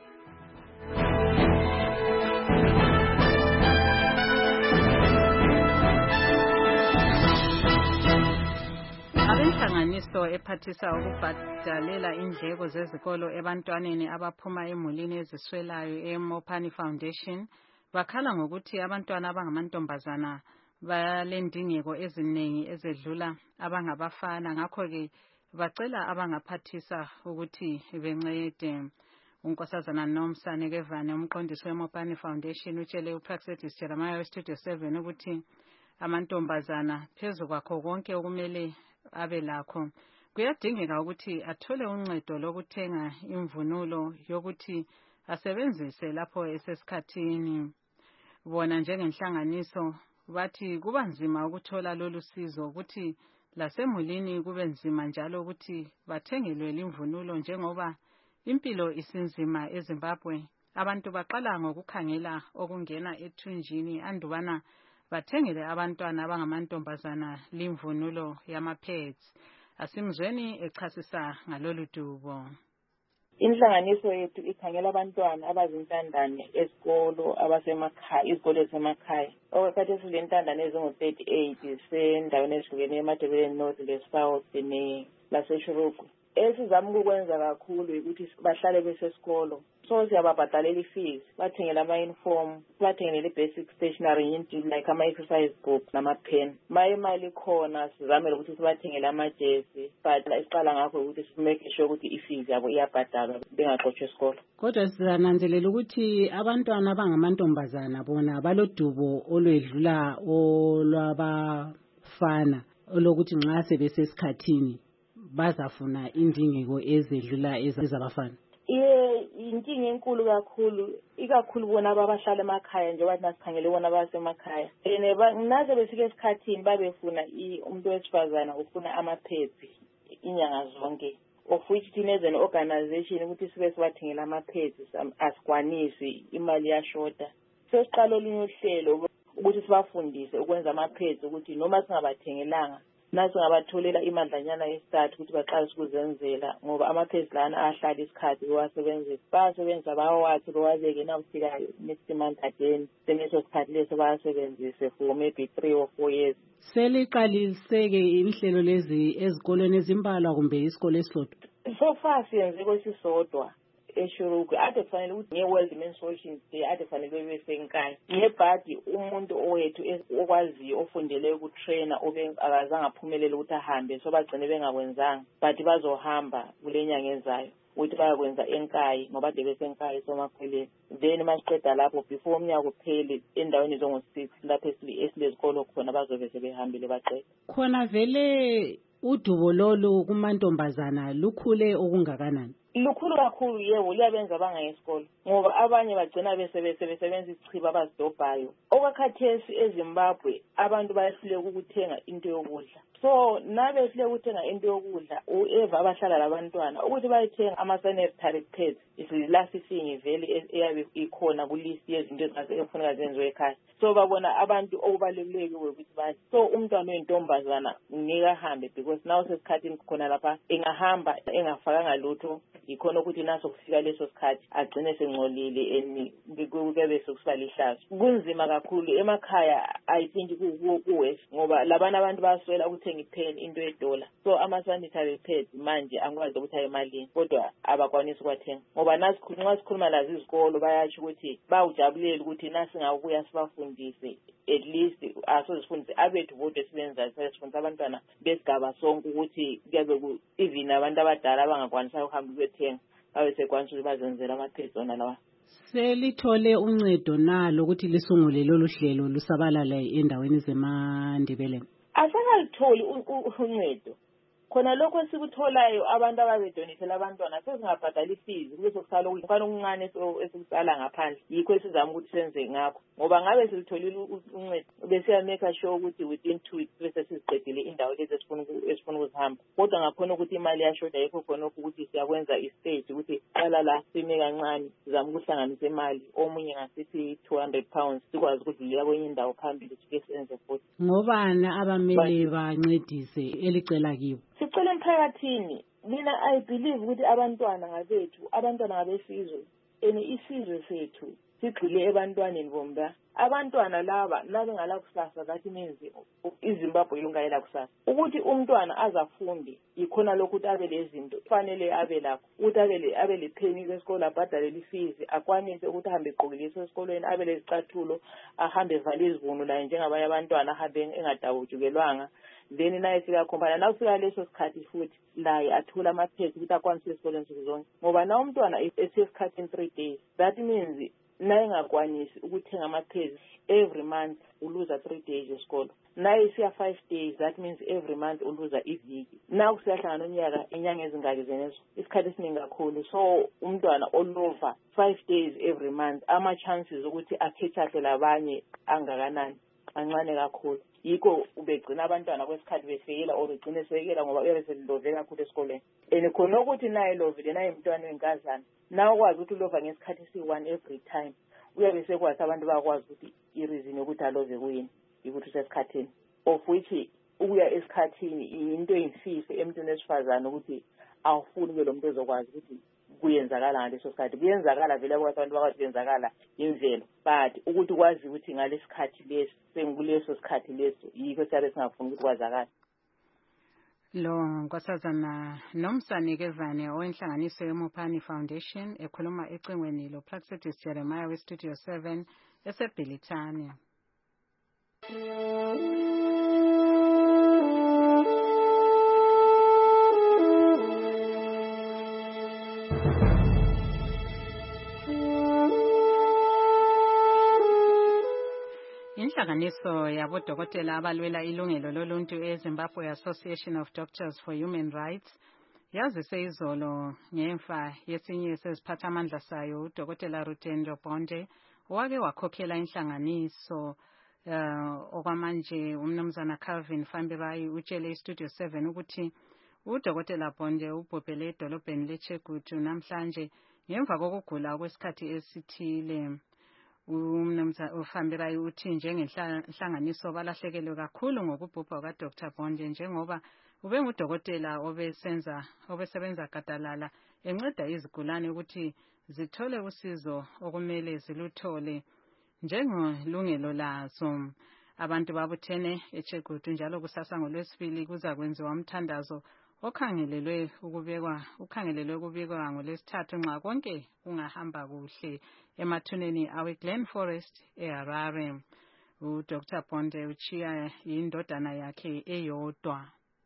Abenhlanganiso ephathisa ukubhadalela indleko zezikolo ebantwaneni abaphuma emulini eziswelayo eMopani Foundation bakhala ngokuthi abantwana abangamantombazana balendingeko eziningi ezedlula abangabafana ngakho-ke bacela abangaphathisa ukuthi bencede. uNkosazana Nomsane Kevane umqondisi weMopani Foundation utshele uPraxedis Jeremiah weStudio seven ukuthi amantombazana phezu kwakho konke okumele abe lakho kuyadingeka ukuthi athole uncedo lokuthenga imvunulo yokuthi asebenzise lapho esesikhathini. Bona njengenhlanganiso bathi kuba nzima ukuthola lolu sizo ukuthi lasemulini kube nzima njalo ukuthi bathengelwe imvunulo njengoba impilo isinzima eZimbabwe. Abantu baqala ngokukhangela okungena ethunjini andubana bathengele abantwana abangamantombazana limvunulo yamapads. Asimzweni echasisa ngalolu dubo. Inhlanganiso yethu ikhangela abantwana abazintandane esikolo abasemakhaya izikolo ezisemakhaya. Okwesikhathi esilentandane ezingu-thirty-eight zisendaweni ezihlukeneyo eMadebeleni North le-South laseshurugu. Esizama ukukwenza kakhulu ukuthi bahlale besesikolo. So siyababhadalela i-fees, bathengele ama-uniform, bathengele i-basic stationery like ama-exercise book nama-pen. Maye imali khona sizamele ukuthi sibathengele amajezi, but isiqala ngakho ukuthi simake sure ukuthi i-fees yabo iyabhadalwa bengaxotshwa esikolo. Kodwa sizananzelela ukuthi abantwana abangamantombazana bona balodubo olwedlula olwabafana olokuthi nxa sebesesikhathini bazafuna indingeko ezedlula ezabafana. Iye inkinga enkulu kakhulu ikakhulu bona abahlala emakhaya njengoba nasikhangele bona abasemakhaya. Ene naze befike esikhathini babefuna umuntu wesifazana ufuna ama-pads inyanga zonke. Of which thina as an organization ukuthi sibe sibathengela ama-pads asikwanisi imali yashota. Sesiqala olunye uhlelo ukuthi sibafundise ukwenza ama-pads ukuthi noma singabathengelanga nasi ngabatholela imadlanyana yesithathu ukuthi baqalise ukuzenzela ngoba amaphezi lana ahlala isikhathi bewasebenzisa bayasebenzisa bawawathi bewabeke nawufika next month again seneso sikhathi leso bayasebenzise for maybe three or four years. Seliqaliseke inhlelo lezi ezikolweni ezimbalwa kumbe isikole esisodwa? So far siyenze kwesisodwa eshurugu ade kufanele ukuthi nge-World Menstruation Day ade kufanele bebe senkaya ngebhadi umuntu owethu okwaziyo ofundele ukutrainer obe akazange aphumelele ukuthi ahambe so bagcine bengakwenzanga but bazohamba kule nyanga ezayo ukuthi bayakwenza enkayi ngoba de besenkayi somakhweleni. Then masiqeda lapho before umnyaka uphele endaweni zongo-six lapho esilezikolo khona bazobe sebehambile baqeda. Khona vele udubo lolu kumantombazana lukhule okungakanani? Lukhulu kakhulu yebo liyabenza bangayesikolo ngoba abanye bagcina besebenza isichiba abazidobhayo. Okwakhathesi eZimbabwe abantu bayehluleka ukuthenga into yokudla. So nabe ehluleka ukuthenga into yokudla ueva abahlala labantwana ukuthi bayithenga ama-sanitary pads is the last thing vele eyabe ikhona kulist yezinto ezifuneka zenziwe ekhaya. So babona abantu okubalulekile ukuthi bathi so umntwana oyintombazana ngeke ahambe because nawo sesikhathini khona lapha engahamba engafakanga lutho ikhona ukuthi naso kufika leso sikhathi agcine sengcolile eni kube sokusiba lihlazo. Kunzima kakhulu emakhaya I think kuwes ngoba labana abantu baswela ukuthenga ipen into edola. So ama-sanitary pads manje angikwazi ukuthi ayimalini kodwa abakwanisa ukwathenga ngoba nasi nxa sikhuluma lazo izikolo bayatsho ukuthi bawujabulela ukuthi nasi ngakubuya sibafundise at least asozifundise abethu bodwa esibenzayo sifundisa abantwana besigaba sonke ukuthi kuyabe even abantu abadala abangakwanisa ukuhamba ukuyothenga babe sekwanisa ukuthi bazenzela ama-pads ona lawa. Selithole uncedo nalo ukuthi lisungule lolu hlelo lusabalala endaweni zeMandebele? Asangalitholi uncedo khona lokho esikutholayo abantu ababedonethela abantwana sesingabhadali fees kube sokusala ukufana okuncane esikutsala ngaphandle yikho esizama ukuthi senze ngakho ngoba ngabe silitholile uncedo bese make sure ukuthi within two weeks bese siziqedile indawo lezi esifuna esifuna ukuzihamba kodwa ngakhona ukuthi imali yashoda yikho khona ukuthi siyakwenza istage ukuthi qala la sime kancane sizama ukuhlanganisa imali omunye ngasithi two hundred pounds sikwazi ukudlulela kwenye indawo phambili sike senze futhi. Ngobana abamele bancedise elicela kibo? Sicela emphakathini mina I believe ukuthi abantwana ngabethu abantwana ngabesizwe ene isizwe sethu sigxile ebantwaneni bomba abantwana laba nabengala kusasa that means iZimbabwe ilungayela kusasa ukuthi umntwana azafunde ikhona lokuthi abe lezinto kufanele abe lakho ukuthi abe abe lepheni lesikole abhadale fees akwanise ukuthi ahambe egqokile esikolweni abe lezicathulo ahambe vale izivuno la njengabanye abantwana ahambe engadabujukelwanga then naye sika khombana nawufika leso sikhathi futhi laye athola amaphepha ukuthi akwanise esikoleni sizonke ngoba na umntwana esesikhathini three days that means naye ngakwanisi ukuthenga amaphepha every month uluza three days esikolo naye siya five days that means every month uluza iviki naku siyahlangana nonyaka inyanga ezingaki zenezo isikhathi esiningi kakhulu so umntwana olova five days every month ama chances ukuthi akhethahle labanye angakanani ancane kakhulu yikho ubegcina abantwana kwesikhathi befeyila or ugcine sekela ngoba uyabe selilove kakhulu esikoleni and khona ukuthi naye lovile naye umntwana wenkazana nawe kwazi ukuthi ulova ngesikhathi si-one every time uyabe sekwazi abantu bakwazi ukuthi i-reason yokuthi alove kuyini ukuthi usesikhathini of which ukuya esikhathini into eyimfihlo emntwini wesifazane ukuthi awufuni ke lo muntu ezokwazi ukuthi kuyenzakala ngaleso sikhathi kuyenzakala vele abantu bakwazi kuyenzakala imvelo but ukuthi kwazi ukuthi ngalesikhathi lesi sengikuleso sikhathi leso yikho siyabe singafuni ukuthi kwazakala lo nkosazana nomsanikezane owenhlanganiso yeMopani Foundation ekhuluma ecingweni lo Praxetis Jeremiah we Studio seven eseBhilithania. Inhlanganiso yabodokotela abalwela ilungelo loluntu eZimbabwe Association of Doctors for Human Rights yazise izolo ngemfa yesinye seziphathamandla sayo uDokotela Rutendo Bonde owake wakhokhela inhlanganiso uh, okwamanje umnumzana Calvin Fambirai utshele iStudio seven ukuthi uDokotela Bonde ubhubhele edolobheni leChegutu namhlanje ngemva kokugula kwesikhathi esithile. Umnumzana uFambirai uthi njengenhlanganiso balahlekelwe kakhulu ngokubhubha kaDr Bonde njengoba ubengudokotela obesenza obesebenza gadalala enceda izigulane ukuthi zithole usizo okumele ziluthole njengelungelo lazo. Abantu babuthene eChegutu njalo kusasa ngolwesibili kuza kwenziwa umthandazo okhangelelwe ukubekwa ukhangelelwe ukubekwa ngolesithathu nxa konke kungahamba kuhle emathuneni awe Glen Forest eHarare. uDr Bonde uchiya indodana yakhe eyodwa.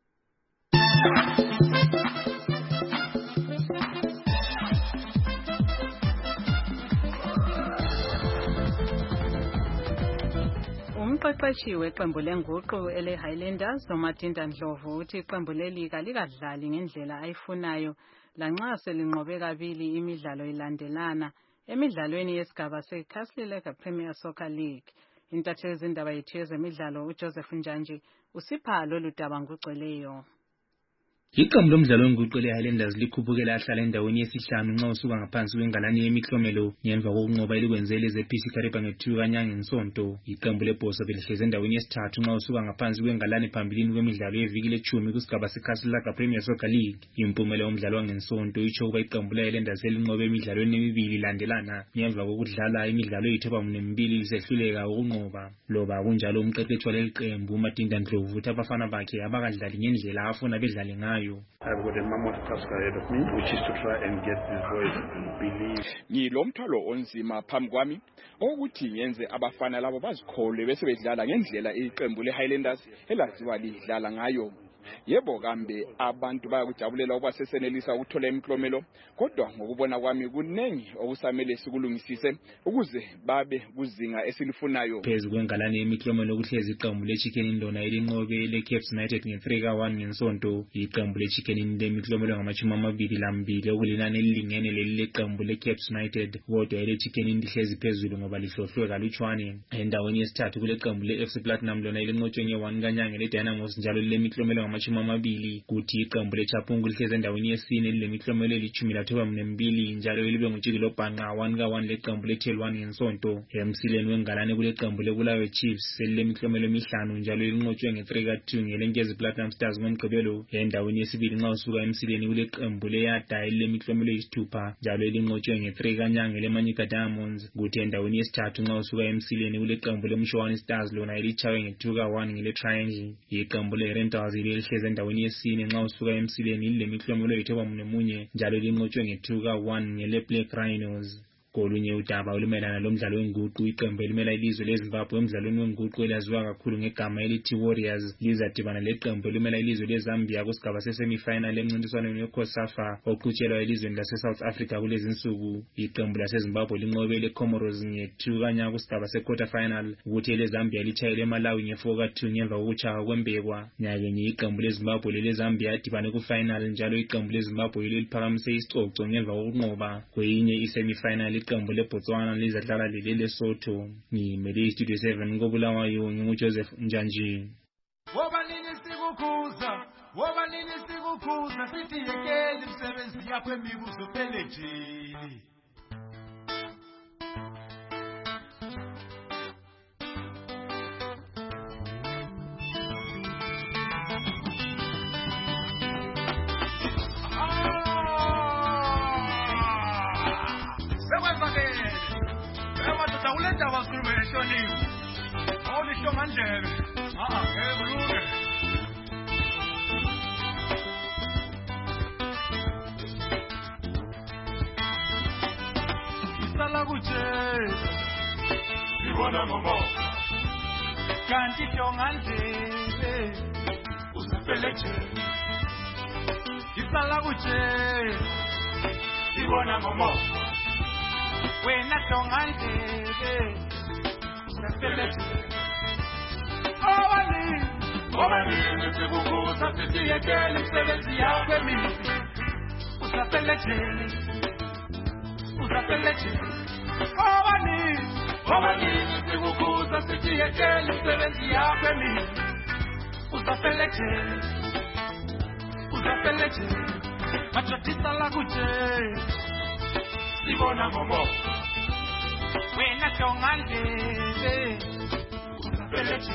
Umqeqeshi weqembu lenguqu ele Highlanders Nomadinda Ndlovu uthi iqembu leli kalikadlali ngendlela ayifunayo lanxa selinqobe kabili imidlalo ilandelana emidlalweni yesigaba seKaslileka Premier Soccer League. Intatheli zindaba yethu yezemidlalo uJoseph Njanje usipha lolu daba ngugcweleyo. Iqembu lomdlalo wenguqu leHighlanders likhuphukela ahlala endaweni yesihlanu nxa usuka ngaphansi kwengalani yemiklomelo ngemva kokunqoba elikwenzele ze-P C Kariba ngethuka kanyanga ngesonto. Iqembu leBhosa belihlezi endaweni yesithathu nxa usuka ngaphansi kwengalani phambilini kwemidlalo yeviki lechumi kusigaba seKaslileka Premier Soccer League. Impumela yomdlalo wangensonto itsho ukuba iqembu leHighlanders selinqobe emidlalweni emibili landelana ngemva kokudlala imidlalo eyithoba nemibili lisehluleka ukunqoba. Loba kunjalo umqeqeshi waleli qembu uMadinda Ndlovu uthi abafana bakhe abakadlali ngendlela afuna bedlale ngayo. I've got a mammoth task ahead of me, which is to try and get these boys to believe. Ngilomthwalo onzima phambi kwami ukuthi ngenze abafana labo bazikholwe bese bedlala ngendlela iqembu leHighlanders elaziwa lidlala ngayo. Yebo kambe abantu bayakujabulela ukuba sesenelisa ukuthola imiklomelo kodwa ngokubona kwami kunengi okusamele sikulungisise ukuze babe kuzinga esilifunayo. Phezu kwengalane yemiklomelo ukuhlezi iqembu leChicken Indona elinqobe leCaps United nge-three ka one ngensonto. Iqembu leChicken Indona imiklomelo ngamashumi amabili lambili okulinani elilingene leli leqembu leCaps United kodwa eleChicken Indona ihlezi phezulu ngoba lihlohlwe kalutshwane. Endaweni yesithathu kule qembu leF C Platinum lona elinqotshwe nge-one kanyanga leDynamos njalo lemiklomelo amashumi amabili kuthi iqembu leChapungu lihleze endaweni yesine lilemiklomelo elithumi lathoba nembili njalo libe ngujiki lobhanqa one ka one leqembu leThelwane ngensonto. Emsileni wengalane kule qembu leBulawayo Chiefs selilemiklomelo emihlanu njalo linqotshwe nge-three ka two ngelenkezi Platinum Stars ngomgqibelo. Endaweni yesibili nxa usuka emsileni kule qembu leYada elilemiklomelo eyisithupha njalo linqotshwe nge-three kanyanga leManyika Diamonds. Kuthi endaweni yesithathu nxa usuka emsileni kule qembu leMshowani Stars lona elitshawe nge-two ka one ngele Triangle. Iqembu leRentals lihleze endaweni yesine nxa usuka emsileni lilemiklomelo eyithoba nemunye njalo linqotshwe nge-two ka one ngele Black Rhinos. Kolunye udaba olumelana lomdlalo wenguqu iqembu elimela ilizwe leZimbabwe emdlalweni wenguqu elaziwa kakhulu ngegama elithi Warriors lizadibana leqembu elimela ilizwe leZambia kusigaba sesemifinal emncintiswaneni weCOSAFA oqhutshelwa elizweni lase-South Africa kulezi insuku. Iqembu laseZimbabwe linqobe leComoros nge-two kanyanga kusigaba se-quarter final ukuthi eleZambia litshayele eMalawi nge-four ka two ngemva kokutshaya kwembekwa. Nyakenye iqembu leZimbabwe leleZambia yadibane kufinal njalo iqembu leZimbabwe leliphakamise isicoco ngemva kokunqoba kweyinye isemifinal. Iqembu leBotswana lizadlala lele Lesotho. Ngimele iStudio seven koBulawayo nginguJoseph Njanji. Woba nini sikukhuza, woba nini sikukhuza sithi yekeli umsebenzi yakho emibuzo pelejini. Ulenda wakhulumeshoni olisho mandlebe ah ebuluke isala kuche ibona momo kanti tongandlebe usapeleche isala kuche ibona momo wena tongandlebe usapeleche obani obani ngisikubuza sithi yekele umsebenzi yakho emini usapeleche usapeleche obani obani ngisikubuza sithi yekele umsebenzi yakho emini usapeleche usapeleche machotisa la kuche sibona momo wena tongandlebe usapeleche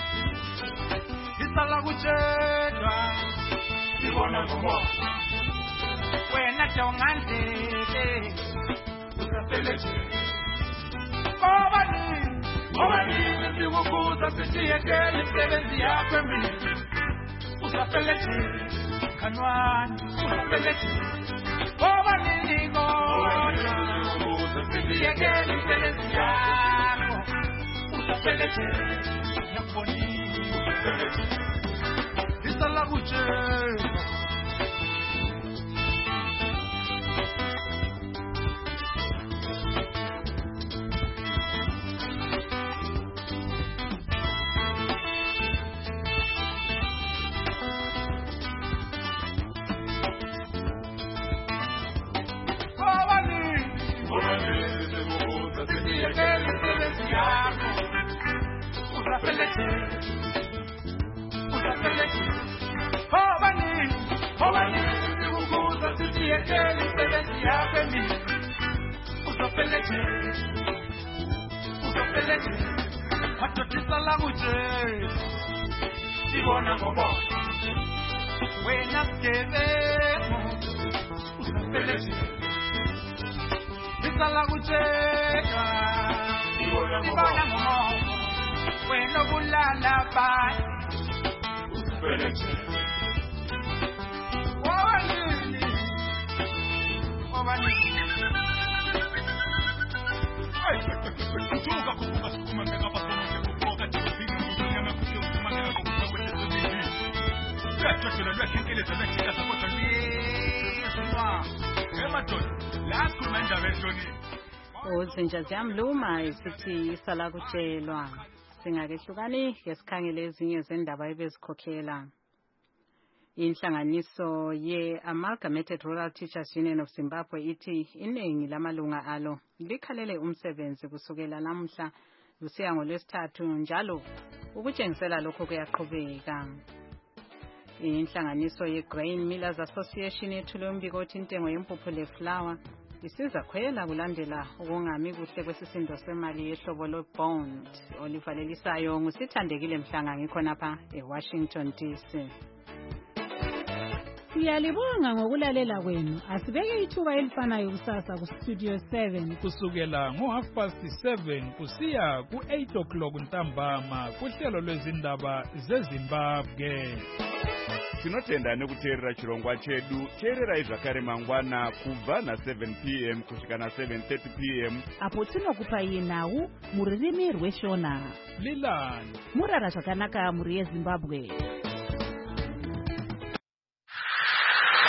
isala kuchedwa sibona momo wena tongandlebe usapeleche obani obani sikubuza sithi yekele umsebenzi yakho emini usapeleche kanwani usapeleche obani ngona yekele umsebenzi yakho usapeleche yakuboni usapeleche isala kuchedwa sibona momo wena skebemo usapeleche isala kucheka sibona momo wena bulala ba usapeleche wani wani ay kutuka kutuka kuma mega pasomo kutoka tibini muzunga kusio kuma mega kutoka kwenye tibini Let's go to the next thing. Let's go to the Everton. Last commander Anthony. Uzinja ziyamluma isithi isala kutshelwa. Singakehlukani ngesikhangele ezinye zendaba ebezikhokhela. Inhlanganiso ye-Amalgamated Rural Teachers Union of Zimbabwe ithi iningi lamalunga alo likhalele umsebenzi kusukela namhla lusiya ngolwesithathu njalo ukutshengisela lokho kuyaqhubeka. inhlanganiso ye-Grain Millers Association yethule umbiko othi intengo yempuphu leflour isiza khwela kulandela ukungami kuhle kwesisindo semali yehlobo lo-bond olivalelisayo. Ngusithandekile Mhlanga ngikhonapha eWashington D C. Siyalibonga ngokulalela kwenu. Asibeke ithuba elifanayo kusasa ku-Studio seven kusukela ngo-half past seven kusiya ku-eight o'clock ntambama kuhlelo lwezindaba zeZimbabwe. Tinotenda nekuteerera chirongwa chedu. Teererai zvakare mangwana kubva na seven p m kusvika na seven thirty p m apo tinokupai nhau muririmi rweshona. Lilani murara zvakanaka muri yeZimbabwe.